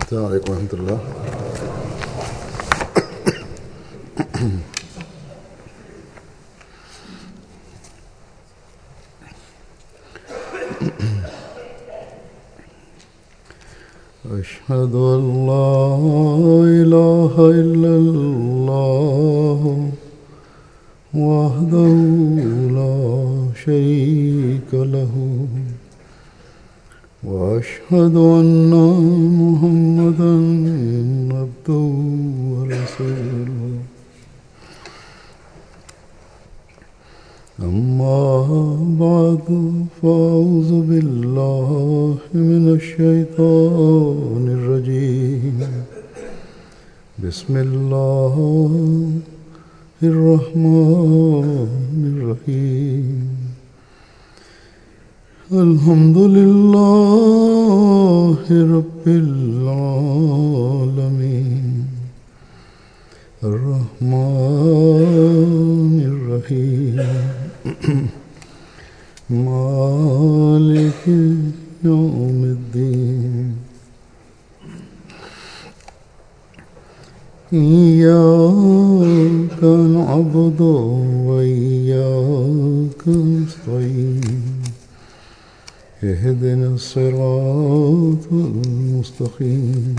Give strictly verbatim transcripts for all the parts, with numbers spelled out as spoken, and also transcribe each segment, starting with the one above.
السلام علیکم ورحمۃ اللہ. أشهد أن لا إله إلا الله وحده لا شريك له وأشهد أن محمدا عبده ورسوله. أما بعد فأعوذ بالله من الشيطان الرجيم. بسم الله الرحمن الرحيم. الحمد لله رب العالمين الرحمن الرحيم مالك يوم الدين. إياك نعبد وإياك نستعين. اهدنا الصراط المستقيم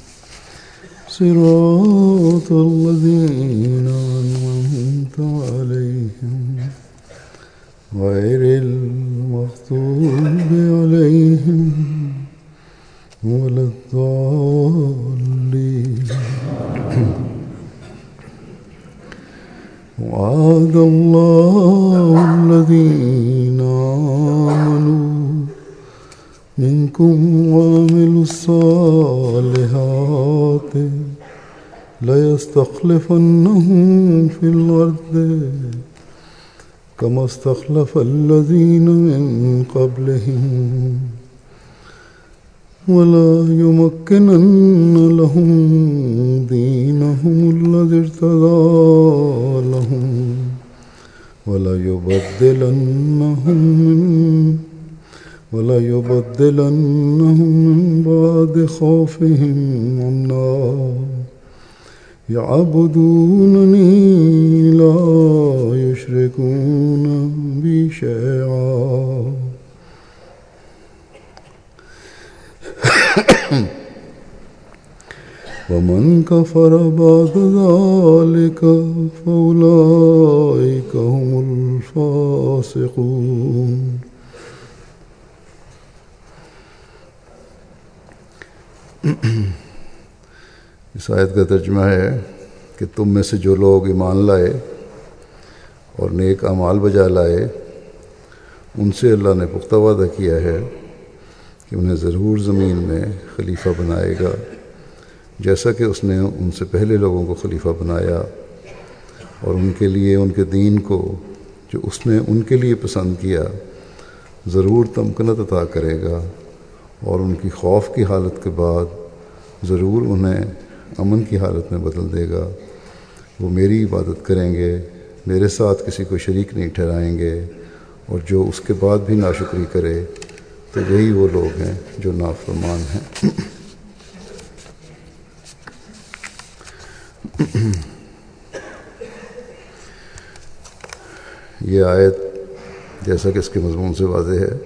صراط الذين أنعمت عليهم غير المغضوب عليهم ولا الضالين. وعد الله الذين آمنوا منكم وعملوا الصالحات ليستخلفنهم في الأرض كما استخلف الذين من قبلهم ولا يمكنن لهم دينهم الذي ارتضى لهم ولا يبدلنهم من ولا يبدلنهم من بعد خوفهم أمنا يعبدونني لا يشركون بي شيئا. ومن كفر بعد ذلك فأولئك هم الفاسقون. اس آیت کا ترجمہ ہے کہ تم میں سے جو لوگ ایمان لائے اور نیک اعمال بجا لائے ان سے اللہ نے پختہ وعدہ کیا ہے کہ انہیں ضرور زمین میں خلیفہ بنائے گا جیسا کہ اس نے ان سے پہلے لوگوں کو خلیفہ بنایا، اور ان کے لیے ان کے دین کو جو اس نے ان کے لیے پسند کیا ضرور تمکنت عطا کرے گا، اور ان کی خوف کی حالت کے بعد ضرور انہیں امن کی حالت میں بدل دے گا. وہ میری عبادت کریں گے، میرے ساتھ کسی کو شریک نہیں ٹھہرائیں گے، اور جو اس کے بعد بھی ناشکری کرے تو یہی وہ لوگ ہیں جو نافرمان ہیں. یہ آیت جیسا کہ اس کے مضمون سے واضح ہے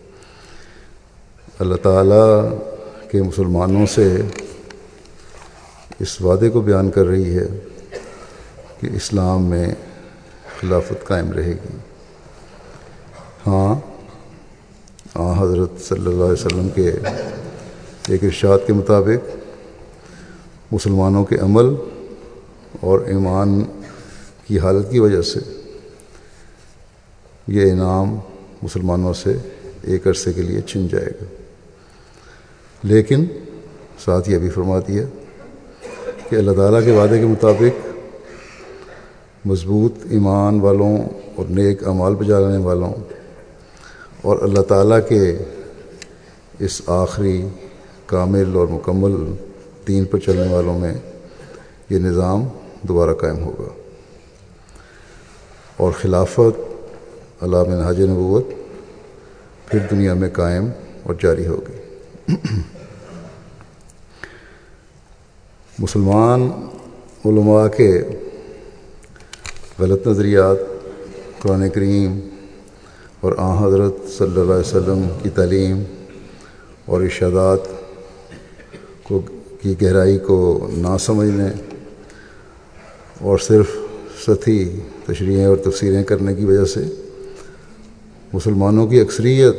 اللہ تعالیٰ کے مسلمانوں سے اس وعدے کو بیان کر رہی ہے کہ اسلام میں خلافت قائم رہے گی. ہاں آن حضرت صلی اللہ علیہ وسلم کے ایک ارشاد کے مطابق مسلمانوں کے عمل اور ایمان کی حالت کی وجہ سے یہ انعام مسلمانوں سے ایک عرصے کے لیے چھن جائے گا، لیکن ساتھ یہ بھی فرما دیا کہ اللہ تعالیٰ کے وعدے کے مطابق مضبوط ایمان والوں اور نیک اعمال بجا لانے والوں اور اللہ تعالیٰ کے اس آخری کامل اور مکمل دین پر چلنے والوں میں یہ نظام دوبارہ قائم ہوگا، اور خلافت علی منہاج نبوت پھر دنیا میں قائم اور جاری ہوگی. مسلمان علماء کے غلط نظریات قرآن کریم اور آن حضرت صلی اللہ علیہ وسلم کی تعلیم اور ارشادات کو کی گہرائی کو نہ سمجھنے اور صرف سطحی تشریحیں اور تفسیریں کرنے کی وجہ سے مسلمانوں کی اکثریت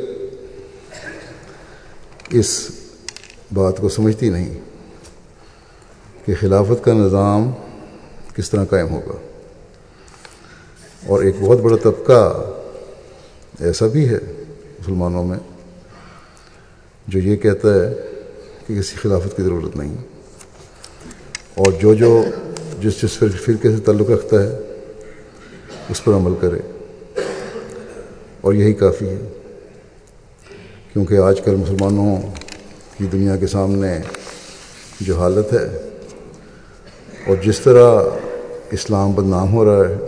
اس بات کو سمجھتی نہیں کہ خلافت کا نظام کس طرح قائم ہوگا. اور ایک بہت بڑا طبقہ ایسا بھی ہے مسلمانوں میں جو یہ کہتا ہے کہ کسی خلافت کی ضرورت نہیں، اور جو جو جس جس فرقے سے تعلق رکھتا ہے اس پر عمل کرے، اور یہی کافی ہے. کیونکہ آج کل مسلمانوں کی دنیا کے سامنے جو حالت ہے اور جس طرح اسلام بدنام ہو رہا ہے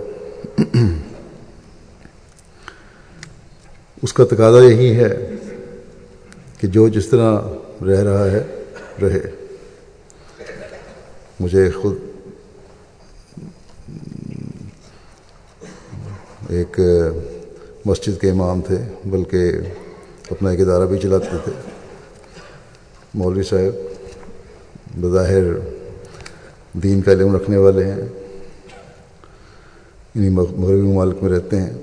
اس کا تقاضا یہی ہے کہ جو جس طرح رہ رہا ہے رہے. مجھے خود ایک مسجد کے امام تھے، بلکہ اپنا ایک ادارہ بھی چلاتے تھے. مولوی صاحب بظاہر دین کا علم رکھنے والے ہیں، انہیں مغربی ممالک میں رہتے ہیں.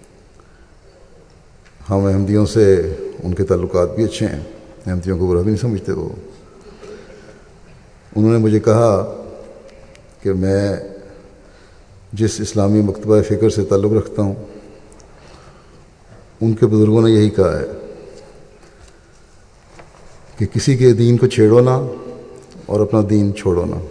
ہم احمدیوں سے ان کے تعلقات بھی اچھے ہیں، احمدیوں کو برا بھی نہیں سمجھتے. وہ انہوں نے مجھے کہا کہ میں جس اسلامی مکتبہ فکر سے تعلق رکھتا ہوں ان کے بزرگوں نے یہی کہا ہے کہ کسی کے دین کو چھیڑو نہ اور اپنا دین چھوڑو نہ.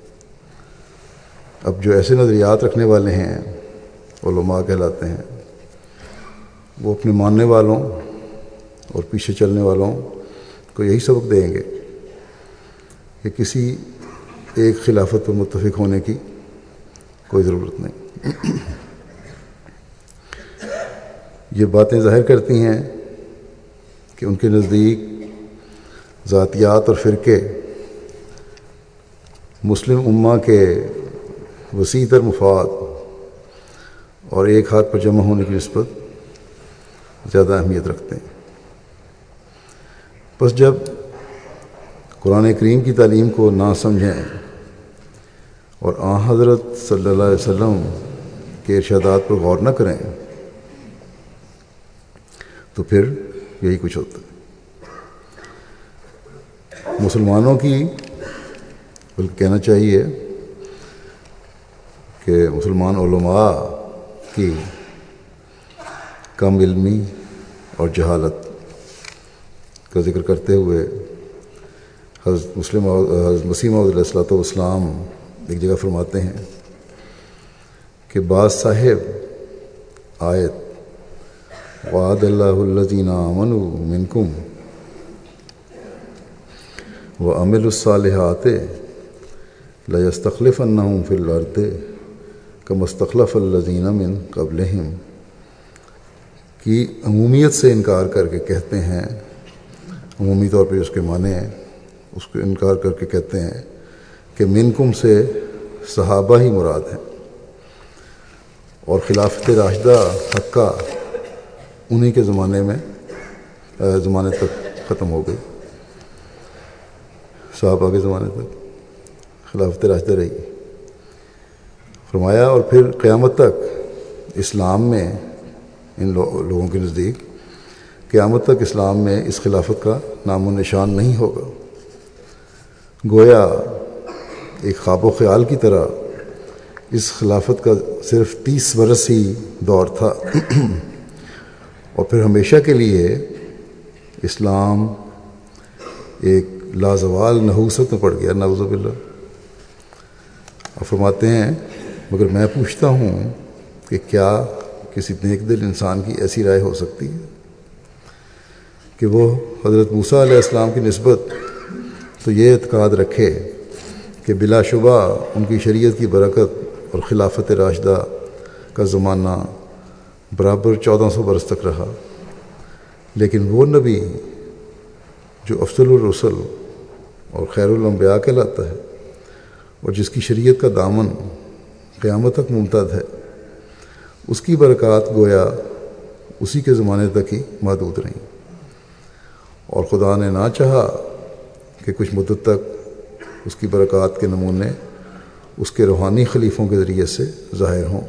اب جو ایسے نظریات رکھنے والے ہیں علماء کہلاتے ہیں، وہ اپنے ماننے والوں اور پیچھے چلنے والوں کو یہی سبق دیں گے کہ کسی ایک خلافت پر متفق ہونے کی کوئی ضرورت نہیں. یہ باتیں ظاہر کرتی ہیں کہ ان کے نزدیک ذاتیات اور فرقے مسلم امہ کے وسیع تر مفاد اور ایک ہاتھ پر جمع ہونے کی نسبت زیادہ اہمیت رکھتے ہیں. بس جب قرآن کریم کی تعلیم کو نہ سمجھیں اور آن حضرت صلی اللہ علیہ وسلم کے ارشادات پر غور نہ کریں تو پھر یہی کچھ ہوتا ہے. مسلمانوں کی بلکہ کہنا چاہیے کہ مسلمان علماء کی کم علمی اور جہالت کا ذکر کرتے ہوئے حضرت مسلم حضرت مسیح موعود علیہ الصلوۃ والسلام ایک جگہ فرماتے ہیں کہ بعض صاحب آیت وعد اللہ الذین آمنوا منکم وعملوا الصالحات لیستخلفنہم فی الارض کما استخلف الذین من قبلہم کی عمومیت سے انکار کر کے کہتے ہیں، عمومی طور پہ اس کے معنی ہیں، اس کو انکار کر کے کہتے ہیں کہ منکم سے صحابہ ہی مراد ہیں اور خلافت راشدہ حقہ انہی کے زمانے میں زمانے تک ختم ہو گئی. صحابہ کے زمانے تک خلافت راشدہ رہی. فرمایا اور پھر قیامت تک اسلام میں ان لوگوں کے نزدیک قیامت تک اسلام میں اس خلافت کا نام و نشان نہیں ہوگا. گویا ایک خواب و خیال کی طرح اس خلافت کا صرف تیس برس ہی دور تھا اور پھر ہمیشہ کے لیے اسلام ایک لازوال نحوست میں پڑ گیا، نعوذ باللہ. اور فرماتے ہیں مگر میں پوچھتا ہوں کہ کیا کسی نیک دل انسان کی ایسی رائے ہو سکتی ہے کہ وہ حضرت موسیٰ علیہ السلام کی نسبت تو یہ اعتقاد رکھے کہ بلا شبہ ان کی شریعت کی برکت اور خلافت راشدہ کا زمانہ برابر چودہ سو برس تک رہا، لیکن وہ نبی جو افضل الرسل اور خیر الانبیاء کہلاتا ہے اور جس کی شریعت کا دامن قیامت تک ممتد ہے، اس کی برکات گویا اسی کے زمانے تک ہی محدود رہیں، اور خدا نے نہ چاہا کہ کچھ مدت تک اس کی برکات کے نمونے اس کے روحانی خلیفوں کے ذریعے سے ظاہر ہوں۔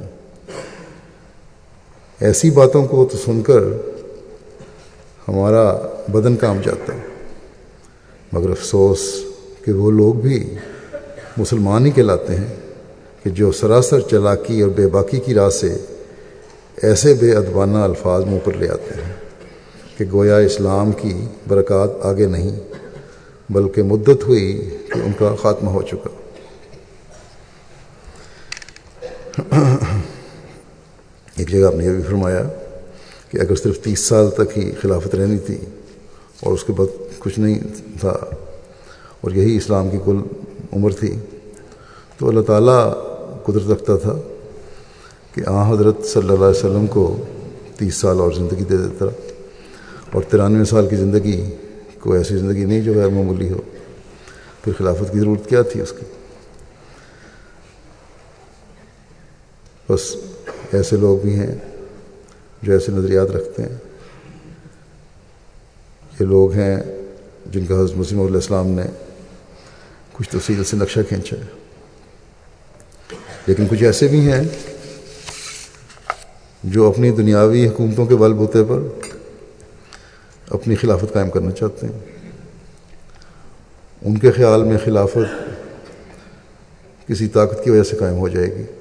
ایسی باتوں کو تو سن کر ہمارا بدن کانپ جاتا ہے، مگر افسوس کہ وہ لوگ بھی مسلمان ہی کہلاتے ہیں کہ جو سراسر چالاکی اور بے باکی کی راہ سے ایسے بے ادبانہ الفاظ منہ پر لے آتے ہیں کہ گویا اسلام کی برکات آگے نہیں بلکہ مدت ہوئی کہ ان کا خاتمہ ہو چکا۔ ایک جگہ آپ نے یہ بھی فرمایا کہ اگر صرف تیس سال تک ہی خلافت رہنی تھی اور اس کے بعد کچھ نہیں تھا اور یہی اسلام کی کل عمر تھی، تو اللہ تعالیٰ قدرت رکھتا تھا کہ آن حضرت صلی اللہ علیہ وسلم کو تیس سال اور زندگی دے دیتا، اور ترانوے سال کی زندگی کوئی ایسی زندگی نہیں جو غیر معمولی ہو، پھر خلافت کی ضرورت کیا تھی اس کی؟ بس ایسے لوگ بھی ہیں جو ایسے نظریات رکھتے ہیں۔ یہ لوگ ہیں جن کا حضرت مسیح علیہ السلام نے کچھ تفصیل سے نقشہ کھینچا ہے، لیکن کچھ ایسے بھی ہیں جو اپنی دنیاوی حکومتوں کے بل بوتے پر اپنی خلافت قائم کرنا چاہتے ہیں۔ ان کے خیال میں خلافت کسی طاقت کی وجہ سے قائم ہو جائے گی۔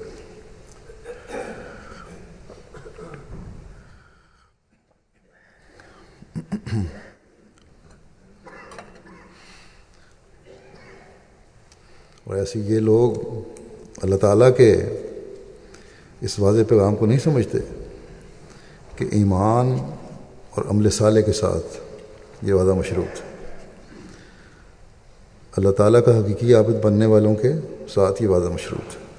اور ایسے یہ لوگ اللہ تعالیٰ کے اس واضح پیغام کو نہیں سمجھتے کہ ایمان اور عمل صالح کے ساتھ یہ وعدہ مشروط ہے۔ اللہ تعالیٰ کا حقیقی عابد بننے والوں کے ساتھ یہ وعدہ مشروط ہے۔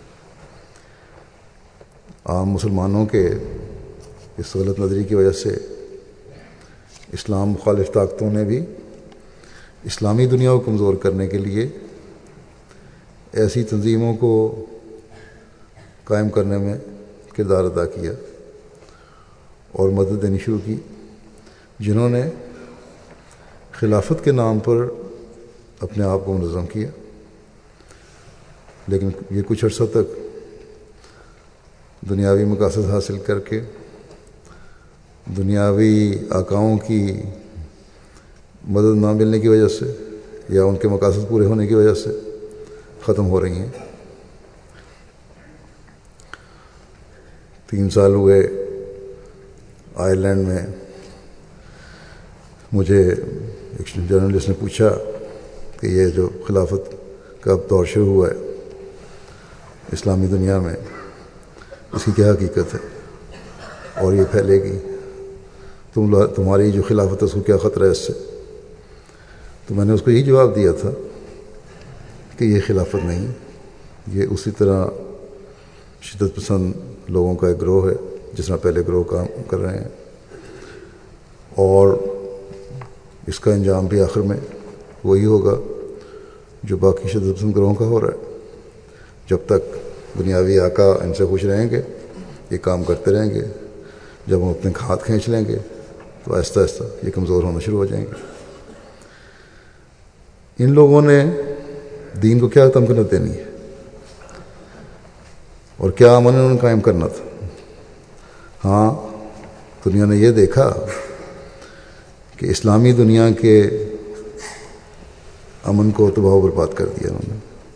عام مسلمانوں کے اس غلط نظری کی وجہ سے اسلام مخالف طاقتوں نے بھی اسلامی دنیا کو کمزور کرنے کے لیے ایسی تنظیموں کو قائم کرنے میں کردار ادا کیا اور مدد دینی شروع کی، جنہوں نے خلافت کے نام پر اپنے آپ کو منظم کیا، لیکن یہ کچھ عرصہ تک دنیاوی مقاصد حاصل کر کے دنیاوی آقاؤں کی مدد نہ ملنے کی وجہ سے یا ان کے مقاصد پورے ہونے کی وجہ سے ختم ہو رہی ہیں۔ تین سال ہوئے آئرلینڈ میں مجھے ایک جرنلسٹ نے پوچھا کہ یہ جو خلافت کا اب دور شروع ہوا ہے اسلامی دنیا میں، اس کی کیا حقیقت ہے اور یہ پھیلے گی، تم تمہاری جو خلافت ہے اس کو کیا خطرہ ہے اس سے؟ تو میں نے اس کو یہی جواب دیا تھا کہ یہ خلافت نہیں، یہ اسی طرح شدت پسند لوگوں کا ایک گروہ ہے جس طرح پہلے گروہ کام کر رہے ہیں، اور اس کا انجام بھی آخر میں وہی ہوگا جو باقی شدت پسند گروہوں کا ہو رہا ہے۔ جب تک دنیاوی آقا ان سے خوش رہیں گے یہ کام کرتے رہیں گے، جب ہم اپنے ہاتھ کھینچ لیں گے تو آہستہ آہستہ یہ کمزور ہونا شروع ہو جائیں گے۔ ان لوگوں نے دین کو کیا تمکنت دینی ہے اور کیا امن انہوں نے قائم کرنا تھا؟ ہاں، دنیا نے یہ دیکھا کہ اسلامی دنیا کے امن کو تباہ و برباد کر دیا انہوں نے۔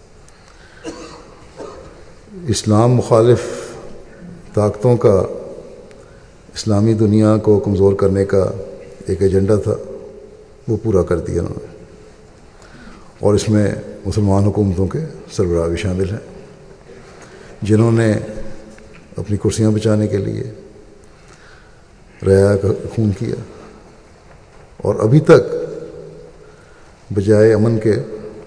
اسلام مخالف طاقتوں کا اسلامی دنیا کو کمزور کرنے کا ایک ایجنڈا تھا، وہ پورا کر دیا انہوں نے، اور اس میں مسلمان حکومتوں کے سربراہ بھی شامل ہیں جنہوں نے اپنی کرسیاں بچانے کے لیے رعایا کا خون کیا، اور ابھی تک بجائے امن کے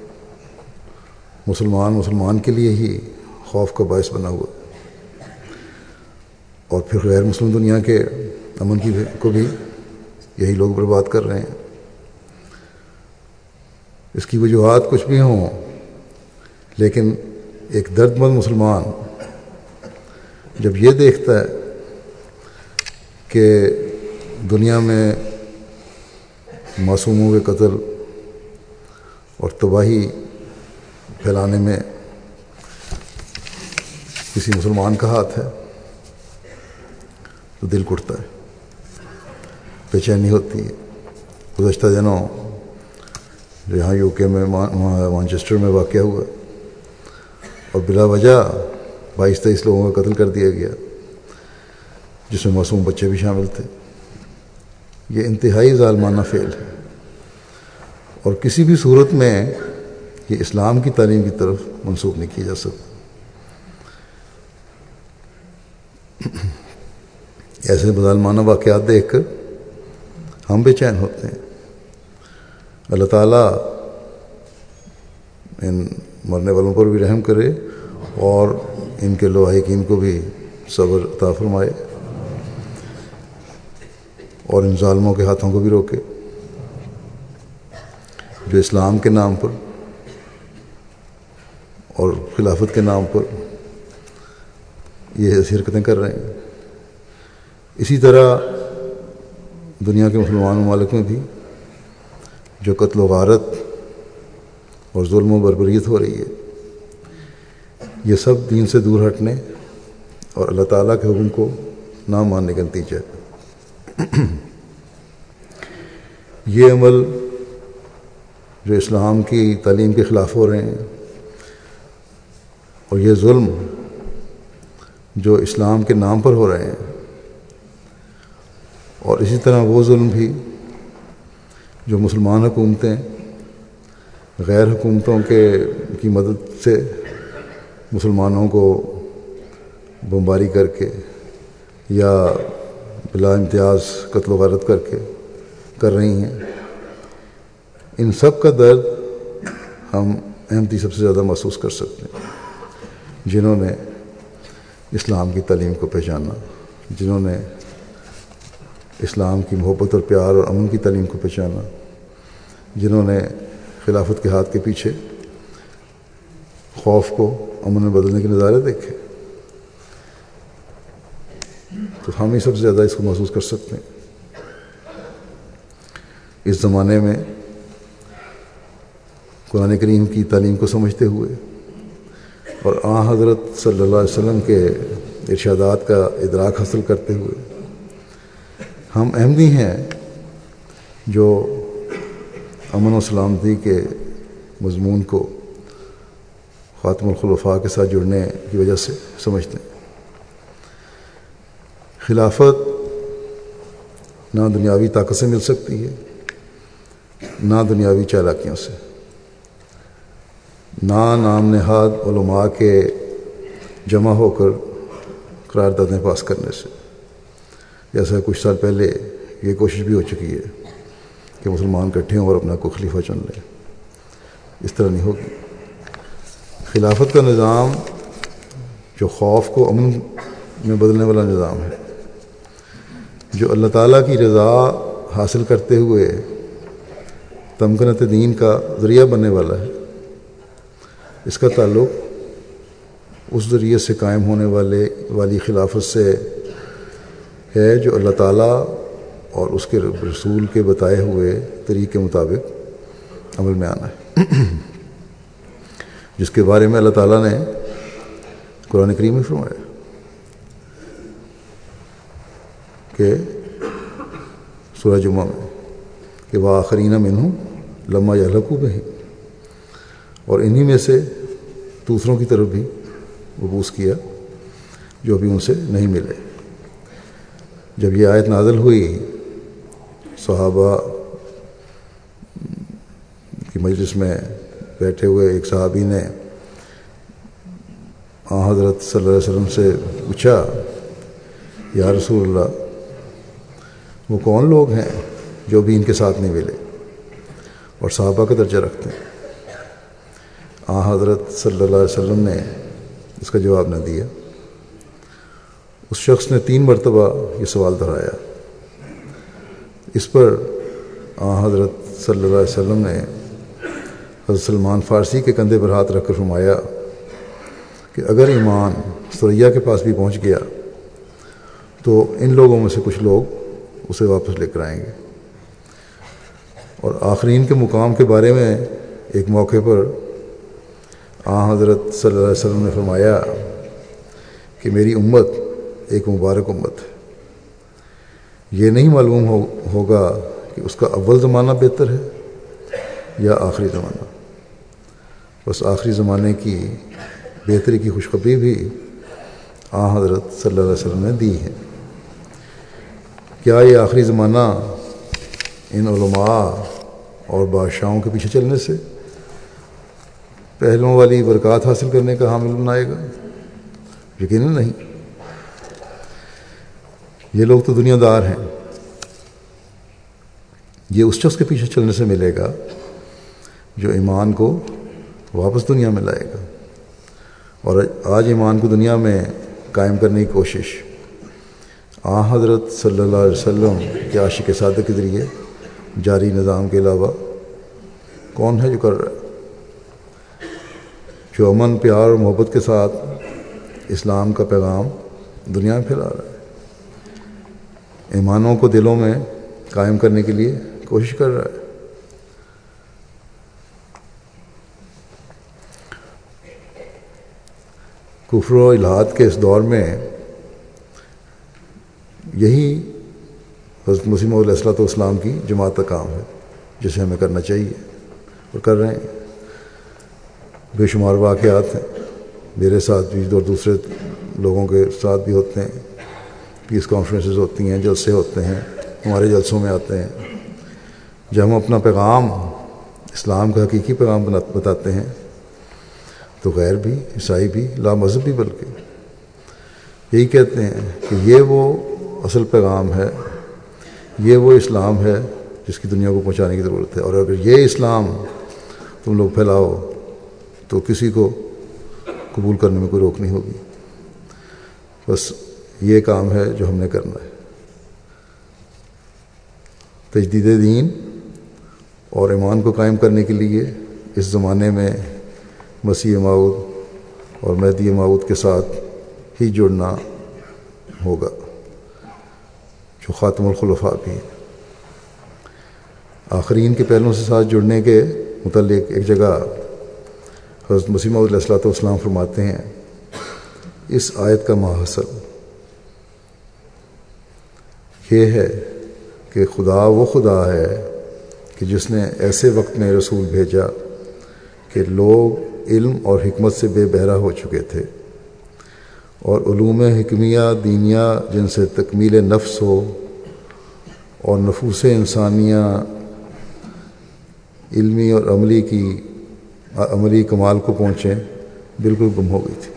مسلمان مسلمان کے لیے ہی خوف کا باعث بنا ہوا، اور پھر غیر مسلم دنیا کے امن کی کو بھی یہی لوگ برباد کر رہے ہیں۔ اس کی وجوہات کچھ بھی ہوں، لیکن ایک درد مند مسلمان جب یہ دیکھتا ہے کہ دنیا میں معصوموں کے قتل اور تباہی پھیلانے میں کسی مسلمان کا ہاتھ ہے تو دل کٹتا ہے، بے چینی ہوتی ہے۔ گزشتہ دنوں جو یہاں یو کے میں مانچسٹر میں واقع ہوا اور بلا وجہ بائیس تیئیس لوگوں کا قتل کر دیا گیا، جس میں معصوم بچے بھی شامل تھے، یہ انتہائی ظالمانہ فعل ہے، اور کسی بھی صورت میں یہ اسلام کی تعلیم کی طرف منسوخ نہیں کیا جا سکتا۔ ایسے ظالمانہ واقعات دیکھ کر ہم بے چین ہوتے ہیں۔ اللہ تعالیٰ ان مرنے والوں پر بھی رحم کرے اور ان کے لواحقین کو بھی صبر عطا فرمائے اور ان ظالموں کے ہاتھوں کو بھی روکے جو اسلام کے نام پر اور خلافت کے نام پر یہ ایسی حرکتیں کر رہے ہیں۔ اسی طرح دنیا کے مسلمان ممالک میں بھی جو قتل و غارت اور ظلم و بربریت ہو رہی ہے، یہ سب دین سے دور ہٹنے اور اللہ تعالیٰ کے حکم کو نہ ماننے کا نتیجہ ہے۔ یہ عمل جو اسلام کی تعلیم کے خلاف ہو رہے ہیں اور یہ ظلم جو اسلام کے نام پر ہو رہے ہیں، اور اسی طرح وہ ظلم بھی جو مسلمان حکومتیں غیر حکومتوں کے کی مدد سے مسلمانوں کو بمباری کر کے یا بلا امتیاز قتل و غارت کر کے کر رہی ہیں، ان سب کا درد ہم احمدی سب سے زیادہ محسوس کر سکتے ہیں، جنہوں نے اسلام کی تعلیم کو پہچانا، جنہوں نے اسلام کی محبت اور پیار اور امن کی تعلیم کو پہچانا، جنہوں نے خلافت کے ہاتھ کے پیچھے خوف کو امن میں بدلنے کے نظارے دیکھے، تو ہم ہی سب سے زیادہ اس کو محسوس کر سکتے ہیں۔ اس زمانے میں قرآن کریم کی تعلیم کو سمجھتے ہوئے اور آن حضرت صلی اللہ علیہ وسلم کے ارشادات کا ادراک حاصل کرتے ہوئے ہم احمدی ہیں جو امن و سلامتی کے مضمون کو خاتم الخلفاء کے ساتھ جڑنے کی وجہ سے سمجھتے ہیں۔ خلافت نہ دنیاوی طاقت سے مل سکتی ہے، نہ دنیاوی چالاکیوں سے، نہ نام نہاد علماء کے جمع ہو کر قراردادیں پاس کرنے سے، جیسا کچھ سال پہلے یہ کوشش بھی ہو چکی ہے کہ مسلمان اکٹھے ہوں اور اپنا کو خلیفہ چن لیں۔ اس طرح نہیں ہوگی۔ خلافت کا نظام جو خوف کو امن میں بدلنے والا نظام ہے، جو اللہ تعالیٰ کی رضا حاصل کرتے ہوئے تمکنت دین کا ذریعہ بننے والا ہے، اس کا تعلق اس ذریعے سے قائم ہونے والے والی خلافت سے ہے جو اللہ تعالیٰ اور اس کے رسول کے بتائے ہوئے طریقے کے مطابق عمل میں آنا ہے، جس کے بارے میں اللہ تعالیٰ نے قرآن کریم میں فرمایا کہ سورہ جمعہ میں کہ وآخرین منہم لما یہلکوا بہم، اور انہی میں سے دوسروں کی طرف بھی مبعوث کیا جو ابھی ان سے نہیں ملے۔ جب یہ آیت نازل ہوئی، صحابہ کی مجلس میں بیٹھے ہوئے ایک صحابی نے آن حضرت صلی اللہ علیہ وسلم سے پوچھا، یا رسول اللہ، وہ کون لوگ ہیں جو بھی ان کے ساتھ نہیں ملے اور صحابہ کا درجہ رکھتے ہیں؟ آن حضرت صلی اللہ علیہ وسلم نے اس کا جواب نہ دیا۔ اس شخص نے تین مرتبہ یہ سوال دہرایا۔ اس پر آن حضرت صلی اللہ علیہ وسلم نے حضرت سلمان فارسی کے کندھے پر ہاتھ رکھ کر فرمایا کہ اگر ایمان ثریا کے پاس بھی پہنچ گیا تو ان لوگوں میں سے کچھ لوگ اسے واپس لے کر آئیں گے. اور آخرین کے مقام کے بارے میں ایک موقع پر آن حضرت صلی اللہ علیہ وسلم نے فرمایا کہ میری امت ایک مبارک امت ہے. یہ نہیں معلوم ہو ہوگا کہ اس کا اول زمانہ بہتر ہے یا آخری زمانہ. بس آخری زمانے کی بہتری کی خوشخبری بھی آن حضرت صلی اللہ علیہ وسلم نے دی ہے. کیا یہ آخری زمانہ ان علماء اور بادشاہوں کے پیچھے چلنے سے پہلوں والی برکات حاصل کرنے کا حامل بنائے گا؟ یقیناً نہیں. یہ لوگ تو دنیا دار ہیں. یہ اس شخص کے پیچھے چلنے سے ملے گا جو ایمان کو واپس دنیا میں لائے گا. اور آج ایمان کو دنیا میں قائم کرنے کی کوشش آن حضرت صلی اللہ علیہ وسلم کے عاشق صادق کے ذریعے جاری نظام کے علاوہ کون ہے جو کر رہا ہے؟ جو امن، پیار اور محبت کے ساتھ اسلام کا پیغام دنیا میں پھیلا رہا ہے، ایمانوں کو دلوں میں قائم کرنے کے لیے کوشش کر رہا ہے. کفر و الحاد کے اس دور میں یہی حضرت مسیح موعود علیہ الصلوۃ والسلام کی جماعت کا کام ہے جسے ہمیں کرنا چاہیے اور کر رہے ہیں. بے شمار واقعات ہیں میرے ساتھ بھی اور دوسرے لوگوں کے ساتھ بھی ہوتے ہیں. پیس کانفرنسز ہوتی ہیں، جلسے ہوتے ہیں، ہمارے جلسوں میں آتے ہیں. جب ہم اپنا پیغام اسلام کا حقیقی پیغام بتاتے ہیں تو غیر بھی، عیسائی بھی، لا مذہب بھی بلکہ یہی کہتے ہیں کہ یہ وہ اصل پیغام ہے، یہ وہ اسلام ہے جس کی دنیا کو پہنچانے کی ضرورت ہے. اور اگر یہ اسلام تم لوگ پھیلاؤ تو کسی کو قبول کرنے میں کوئی روک نہیں ہوگی. بس یہ کام ہے جو ہم نے کرنا ہے. تجدید دین اور ایمان کو قائم کرنے کے لیے اس زمانے میں مسیح موعود اور مہدی موعود کے ساتھ ہی جڑنا ہوگا جو خاتم الخلفاء بھی ہیں. آخرین کے پہلوؤں سے ساتھ جڑنے کے متعلق ایک جگہ حضرت مسیح موعود علیہ الصلوۃ والسلام فرماتے ہیں، اس آیت کا ماحصل یہ ہے کہ خدا وہ خدا ہے کہ جس نے ایسے وقت میں رسول بھیجا کہ لوگ علم اور حکمت سے بے بہرا ہو چکے تھے، اور علوم حکمیہ دینیہ جن سے تکمیل نفس ہو اور نفوس انسانیہ علمی اور عملی کی عملی کمال کو پہنچیں بالکل گم ہو گئی تھی.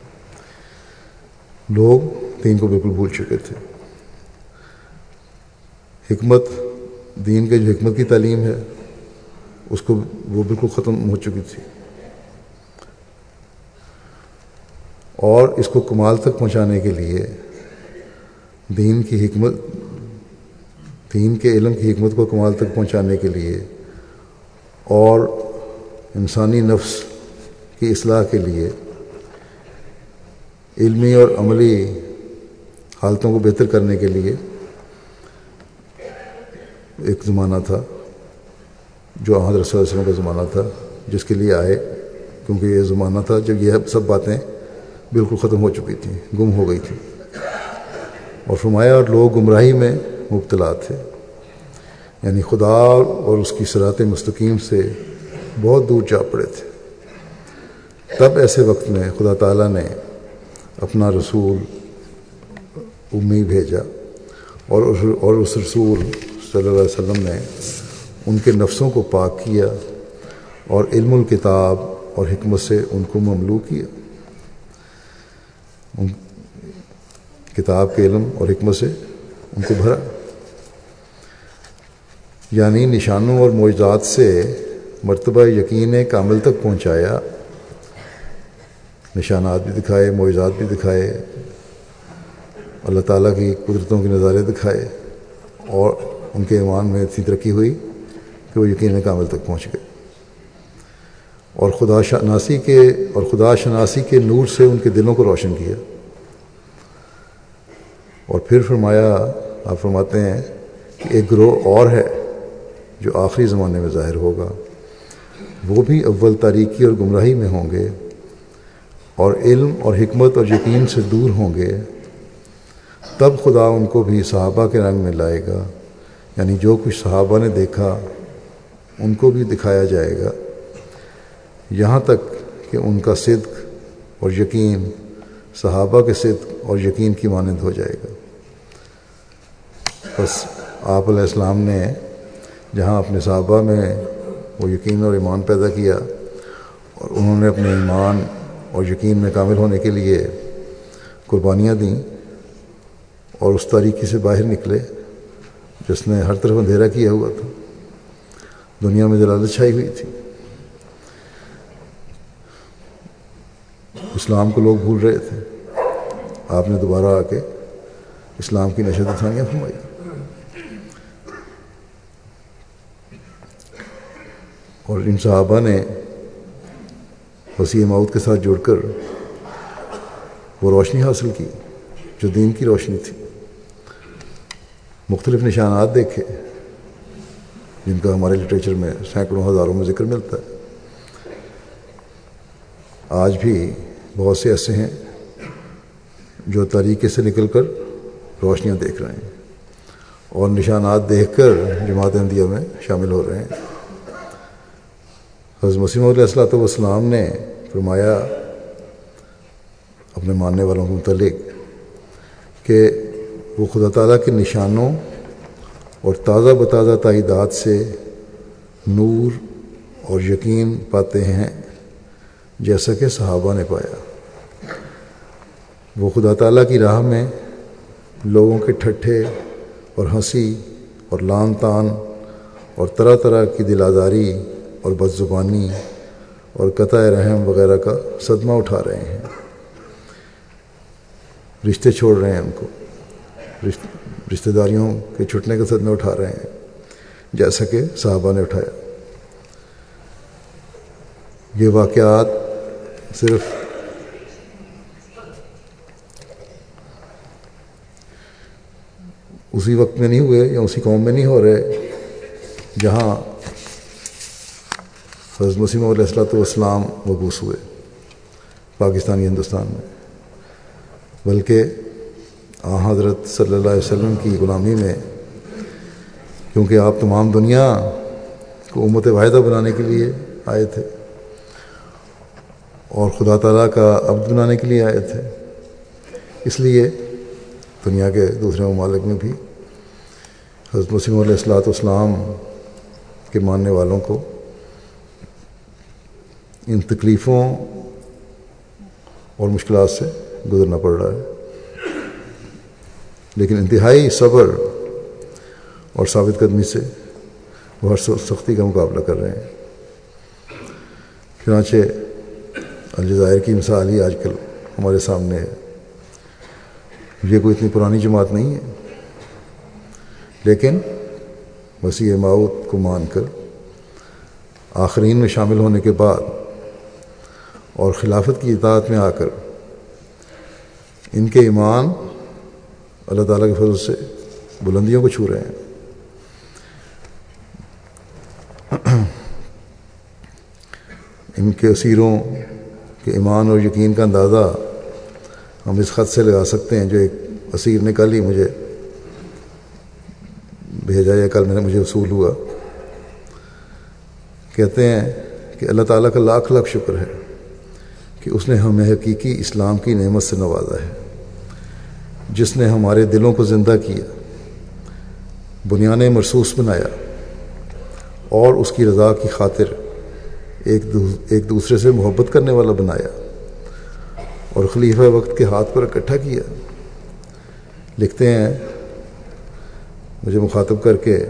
لوگ دین کو بالکل بھول چکے تھے. حکمت، دین کے جو حکمت کی تعلیم ہے اس کو وہ بالکل ختم ہو چکی تھی، اور اس کو کمال تک پہنچانے کے لیے دین کی حکمت، دین کے علم کی حکمت کو کمال تک پہنچانے کے لیے اور انسانی نفس کی اصلاح کے لیے علمی اور عملی حالتوں کو بہتر کرنے کے لیے ایک زمانہ تھا جو حضرت صلی اللہ علیہ وسلم کا زمانہ تھا، جس کے لیے آئے، کیونکہ یہ زمانہ تھا جب یہ سب باتیں بالکل ختم ہو چکی تھیں، گم ہو گئی تھیں. اور فرمایا اور لوگ گمراہی میں مبتلا تھے، یعنی خدا اور اس کی صراط مستقیم سے بہت دور جا پڑے تھے. تب ایسے وقت میں خدا تعالیٰ نے اپنا رسول امی بھیجا، اور اور اس رسول صلی اللہ علیہ وسلم نے ان کے نفسوں کو پاک کیا اور علم الکتاب اور حکمت سے ان کو مملو کیا. ان کتاب کے علم اور حکمت سے ان کو بھرا، یعنی نشانوں اور معجزات سے مرتبہ یقین کامل تک پہنچایا. نشانات بھی دکھائے، معجزات بھی دکھائے، اللہ تعالیٰ کی قدرتوں کے نظارے دکھائے، اور ان کے ایمان میں اتنی ترقی ہوئی کہ وہ یقین کامل تک پہنچ گئے. اور خدا شناسی کے اور خدا شناسی کے نور سے ان کے دلوں کو روشن کیا. اور پھر فرمایا، آپ فرماتے ہیں کہ ایک گروہ اور ہے جو آخری زمانے میں ظاہر ہوگا، وہ بھی اول تاریکی اور گمراہی میں ہوں گے اور علم اور حکمت اور یقین سے دور ہوں گے. تب خدا ان کو بھی صحابہ کے رنگ میں لائے گا، یعنی جو کچھ صحابہ نے دیکھا ان کو بھی دکھایا جائے گا، یہاں تک کہ ان کا صدق اور یقین صحابہ کے صدق اور یقین کی مانند ہو جائے گا. بس آپ علیہ السلام نے جہاں اپنے صحابہ میں وہ یقین اور ایمان پیدا کیا اور انہوں نے اپنے ایمان اور یقین میں کامل ہونے کے لیے قربانیاں دیں اور اس تاریکی سے باہر نکلے جس نے ہر طرف اندھیرا کیا ہوا تھا، دنیا میں جلالت چھائی ہوئی تھی، اسلام کو لوگ بھول رہے تھے. آپ نے دوبارہ آ کے اسلام کی نشر ثانیہ فرمائی. اور ان صحابہ نے وسیع موت کے ساتھ جڑ کر وہ روشنی حاصل کی جو دین کی روشنی تھی. مختلف نشانات دیکھے جن کا ہمارے لٹریچر میں سینکڑوں ہزاروں میں ذکر ملتا ہے. آج بھی بہت سے ایسے ہیں جو تاریکی سے نکل کر روشنیاں دیکھ رہے ہیں اور نشانات دیکھ کر جماعت احمدیہ میں شامل ہو رہے ہیں. حضرت مسیح موعود علیہ الصلوۃ والسلام نے فرمایا اپنے ماننے والوں کے متعلق کہ وہ خدا تعالیٰ کے نشانوں اور تازہ بتازہ تائیدات سے نور اور یقین پاتے ہیں جیسا کہ صحابہ نے پایا. وہ خدا تعالیٰ کی راہ میں لوگوں کے ٹھٹھے اور ہنسی اور لان تان اور طرح طرح کی دل آزاری اور بد زبانی اور قطع رحم وغیرہ کا صدمہ اٹھا رہے ہیں. رشتے چھوڑ رہے ہیں، ان کو رشتہ داریوں کے چھٹنے کا صدمہ اٹھا رہے ہیں جیسا کہ صحابہ نے اٹھایا. یہ واقعات صرف اسی وقت میں نہیں ہوئے یا اسی قوم میں نہیں ہو رہے جہاں حضرت مسیح موعود علیہ الصلوۃ والسلام مبعوث ہوئے پاکستانی ہندوستان میں، بلکہ آ حضرت صلی اللہ علیہ وسلم کی غلامی میں، کیونکہ آپ تمام دنیا کو امت واحدہ بنانے کے لیے آئے تھے اور خدا تعالیٰ کا عبد بنانے کے لیے آئے تھے، اس لیے دنیا کے دوسرے ممالک میں بھی حضرت مسیح موعود علیہ الصلوۃ والسلام کے ماننے والوں کو ان تکلیفوں اور مشکلات سے گزرنا پڑ رہا ہے، لیکن انتہائی صبر اور ثابت قدمی سے وہ ہر سختی کا مقابلہ کر رہے ہیں. چنانچہ الجزائر کی مثال ہی آج کل ہمارے سامنے ہے. یہ کوئی اتنی پرانی جماعت نہیں ہے، لیکن مسیح موعود کو مان کر آخرین میں شامل ہونے کے بعد اور خلافت کی اطاعت میں آ کر ان کے ایمان اللہ تعالیٰ کے فضل سے بلندیوں کو چھو رہے ہیں. ان کے اسیروں کے ایمان اور یقین کا اندازہ ہم اس خط سے لگا سکتے ہیں جو ایک اسیر نے کل ہی مجھے بھیجا یا کل میں نے مجھے وصول ہوا. کہتے ہیں کہ اللہ تعالیٰ کا لاکھ لاکھ شکر ہے کہ اس نے ہمیں حقیقی اسلام کی نعمت سے نوازا ہے، جس نے ہمارے دلوں کو زندہ کیا، بنیان مرصوص بنایا اور اس کی رضا کی خاطر ایک دوسرے سے محبت کرنے والا بنایا اور خلیفہ وقت کے ہاتھ پر اکٹھا کیا. لکھتے ہیں مجھے مخاطب کر کے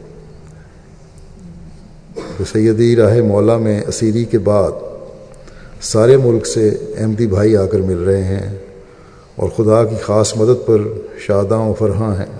کہ سیدی راہ مولا میں اسیری کے بعد سارے ملک سے احمدی بھائی آ کر مل رہے ہیں اور خدا کی خاص مدد پر شاداں و فرحاں ہیں.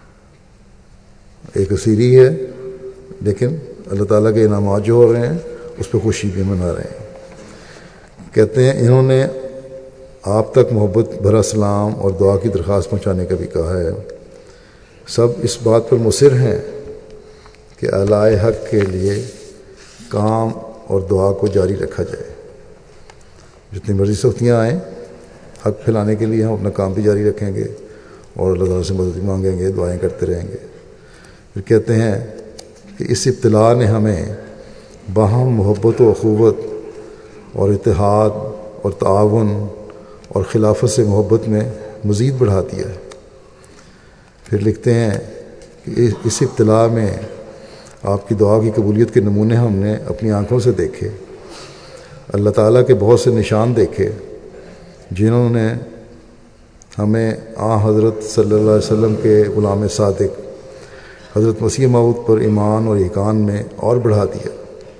ایک اسیری ہے لیکن اللہ تعالیٰ کے انعامات جو ہو رہے ہیں اس پہ خوشی بھی منا رہے ہیں۔ کہتے ہیں انہوں نے آپ تک محبت بھرا سلام اور دعا کی درخواست پہنچانے کا بھی کہا ہے۔ سب اس بات پر مصر ہیں کہ اعلی حق کے لیے کام اور دعا کو جاری رکھا جائے۔ جتنی مرضی سختیاں آئیں، حق پھیلانے کے لیے ہم اپنا کام بھی جاری رکھیں گے اور اللہ تعالیٰ سے مدد بھی مانگیں گے، دعائیں کرتے رہیں گے۔ پھر کہتے ہیں کہ اس ابتلا نے ہمیں باہم محبت و اخوت اور اتحاد اور تعاون اور خلافت سے محبت میں مزید بڑھا دیا ہے۔ پھر لکھتے ہیں کہ اس ابتلا میں آپ کی دعا کی قبولیت کے نمونے ہم نے اپنی آنکھوں سے دیکھے۔ اللہ تعالیٰ کے بہت سے نشان دیکھے جنہوں نے ہمیں آ حضرت صلی اللہ علیہ وسلم کے غلام صادق حضرت مسیح موعود پر ایمان اور یقین میں اور بڑھا دیا۔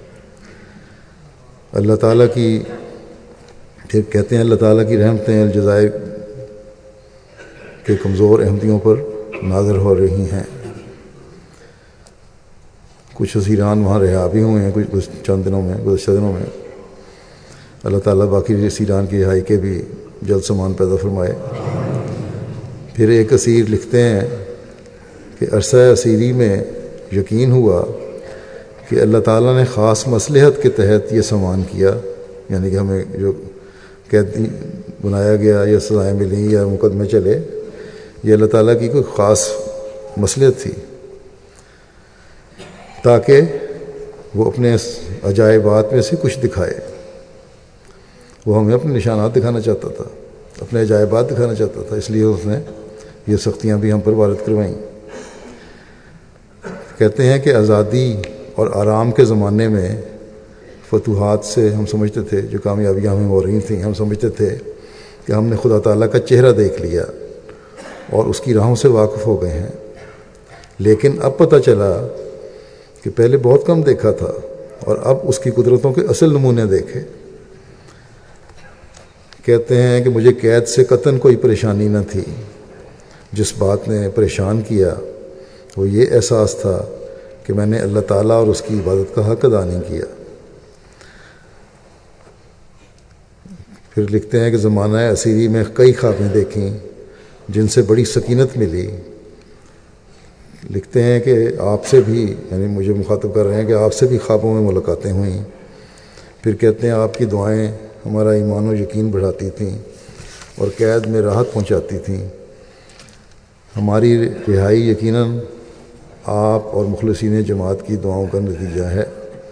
اللہ تعالیٰ کی پھر کہتے ہیں اللہ تعالیٰ کی رحمتیں الجزائر کے کمزور احمدیوں پر نازل ہو رہی ہیں۔ کچھ اسیران وہاں رہا بھی ہوئے ہیں کچھ چند دنوں میں گزشتہ دنوں میں۔ اللہ تعالیٰ باقی اسیران کی رہائی کے بھی جلد سامان پیدا فرمائے۔ پھر ایک اسیر لکھتے ہیں کہ عرصہ اسیری میں یقین ہوا کہ اللہ تعالیٰ نے خاص مصلحت کے تحت یہ سامان کیا، یعنی کہ ہمیں جو قیدی بنایا گیا یا سزائیں ملیں یا مقدمے چلے، یہ اللہ تعالیٰ کی کوئی خاص مصلحت تھی تاکہ وہ اپنے عجائبات میں سے کچھ دکھائے۔ وہ ہمیں اپنے نشانات دکھانا چاہتا تھا، اپنے عجائبات دکھانا چاہتا تھا، اس لیے اس نے یہ سختیاں بھی ہم پر وارد کروائیں۔ کہتے ہیں کہ آزادی اور آرام کے زمانے میں فتوحات سے ہم سمجھتے تھے، جو کامیابیاں ہمیں ہو رہی تھیں، ہم سمجھتے تھے کہ ہم نے خدا تعالیٰ کا چہرہ دیکھ لیا اور اس کی راہوں سے واقف ہو گئے ہیں، لیکن اب پتہ چلا کہ پہلے بہت کم دیکھا تھا اور اب اس کی قدرتوں کے اصل نمونے دیکھے۔ کہتے ہیں کہ مجھے قید سے قطعاً کوئی پریشانی نہ تھی، جس بات نے پریشان کیا وہ یہ احساس تھا کہ میں نے اللہ تعالیٰ اور اس کی عبادت کا حق ادا نہیں کیا۔ پھر لکھتے ہیں کہ زمانہ اسیری میں کئی خوابیں دیکھیں جن سے بڑی سکینت ملی۔ لکھتے ہیں کہ آپ سے بھی، یعنی مجھے مخاطب کر رہے ہیں کہ آپ سے بھی خوابوں میں ملاقاتیں ہوئیں۔ پھر کہتے ہیں آپ کی دعائیں ہمارا ایمان و یقین بڑھاتی تھیں اور قید میں راحت پہنچاتی تھیں۔ ہماری رہائی یقیناً آپ اور مخلصین جماعت کی دعاؤں کا نتیجہ ہے۔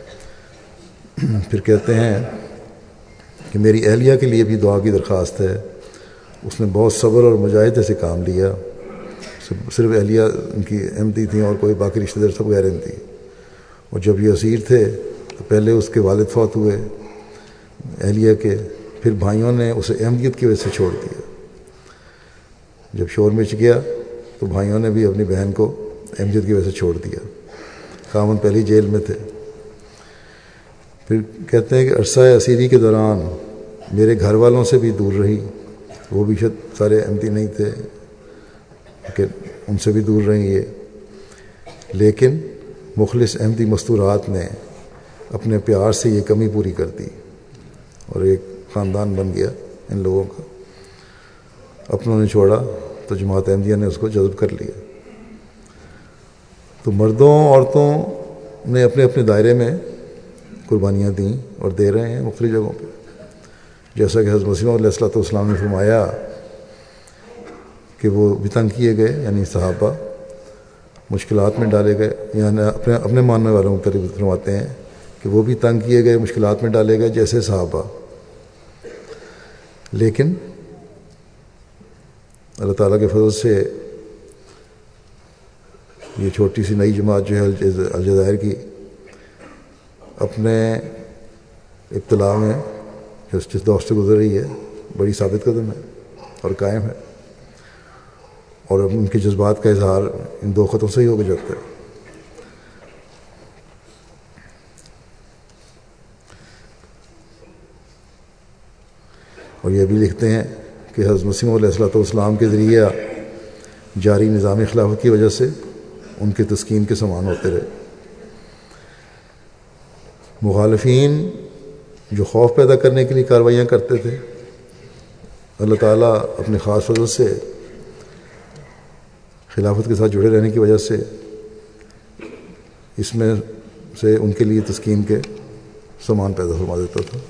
پھر کہتے ہیں کہ میری اہلیہ کے لیے بھی دعا کی درخواست ہے۔ اس نے بہت صبر اور مجاہدے سے کام لیا۔ صرف اہلیہ ان کی احمدی تھیں اور کوئی باقی رشتہ دار سب غیر احمدی۔ اور جب یہ اسیر تھے تو پہلے اس کے والد فوت ہوئے اہلیہ کے، پھر بھائیوں نے اسے احمدیت کی وجہ سے چھوڑ دیا۔ جب شور مچ گیا تو بھائیوں نے بھی اپنی بہن کو احمدیت کی وجہ سے چھوڑ دیا۔ خامن پہلی جیل میں تھے۔ پھر کہتے ہیں کہ عرصہ اسیری کے دوران میرے گھر والوں سے بھی دور رہی، وہ بھی شاید سارے احمدی نہیں تھے کہ ان سے بھی دور رہیں یہ، لیکن مخلص احمدی مستورات نے اپنے پیار سے یہ کمی پوری کر دی اور ایک خاندان بن گیا ان لوگوں کا۔ اپنوں نے چھوڑا تو جماعت احمدیہ نے اس کو جذب کر لیا۔ تو مردوں عورتوں نے اپنے اپنے دائرے میں قربانیاں دیں اور دے رہے ہیں مختلف جگہوں پہ، جیسا کہ حضرت مسیح علیہ الصلوۃ والسلام نے فرمایا کہ وہ بھی تنگ کیے گئے، یعنی صحابہ مشکلات میں ڈالے گئے، یعنی اپنے اپنے ماننے والوں مختلف فرماتے ہیں کہ وہ بھی تنگ کیے گئے، مشکلات میں ڈالے گئے جیسے صحابہ، لیکن اللہ تعالیٰ کے فضل سے یہ چھوٹی سی نئی جماعت جو ہے الجزائر کی اپنے ابتلا میں جس دور سے گزر رہی ہے بڑی ثابت قدم ہے اور قائم ہے، اور ان کے جذبات کا اظہار ان دو خطوں سے ہی ہو کے جاتا ہے۔ اور یہ بھی لکھتے ہیں کہ حضرت مسیح علیہ الصلوۃ والسلام کے ذریعہ جاری نظام خلافت کی وجہ سے ان کے تسکین کے سامان ہوتے رہے۔ مخالفین جو خوف پیدا کرنے کے لیے کاروائیاں کرتے تھے، اللہ تعالیٰ اپنے خاص فضل سے خلافت کے ساتھ جڑے رہنے کی وجہ سے اس میں سے ان کے لیے تسکین کے سامان پیدا فرما دیتا تھا.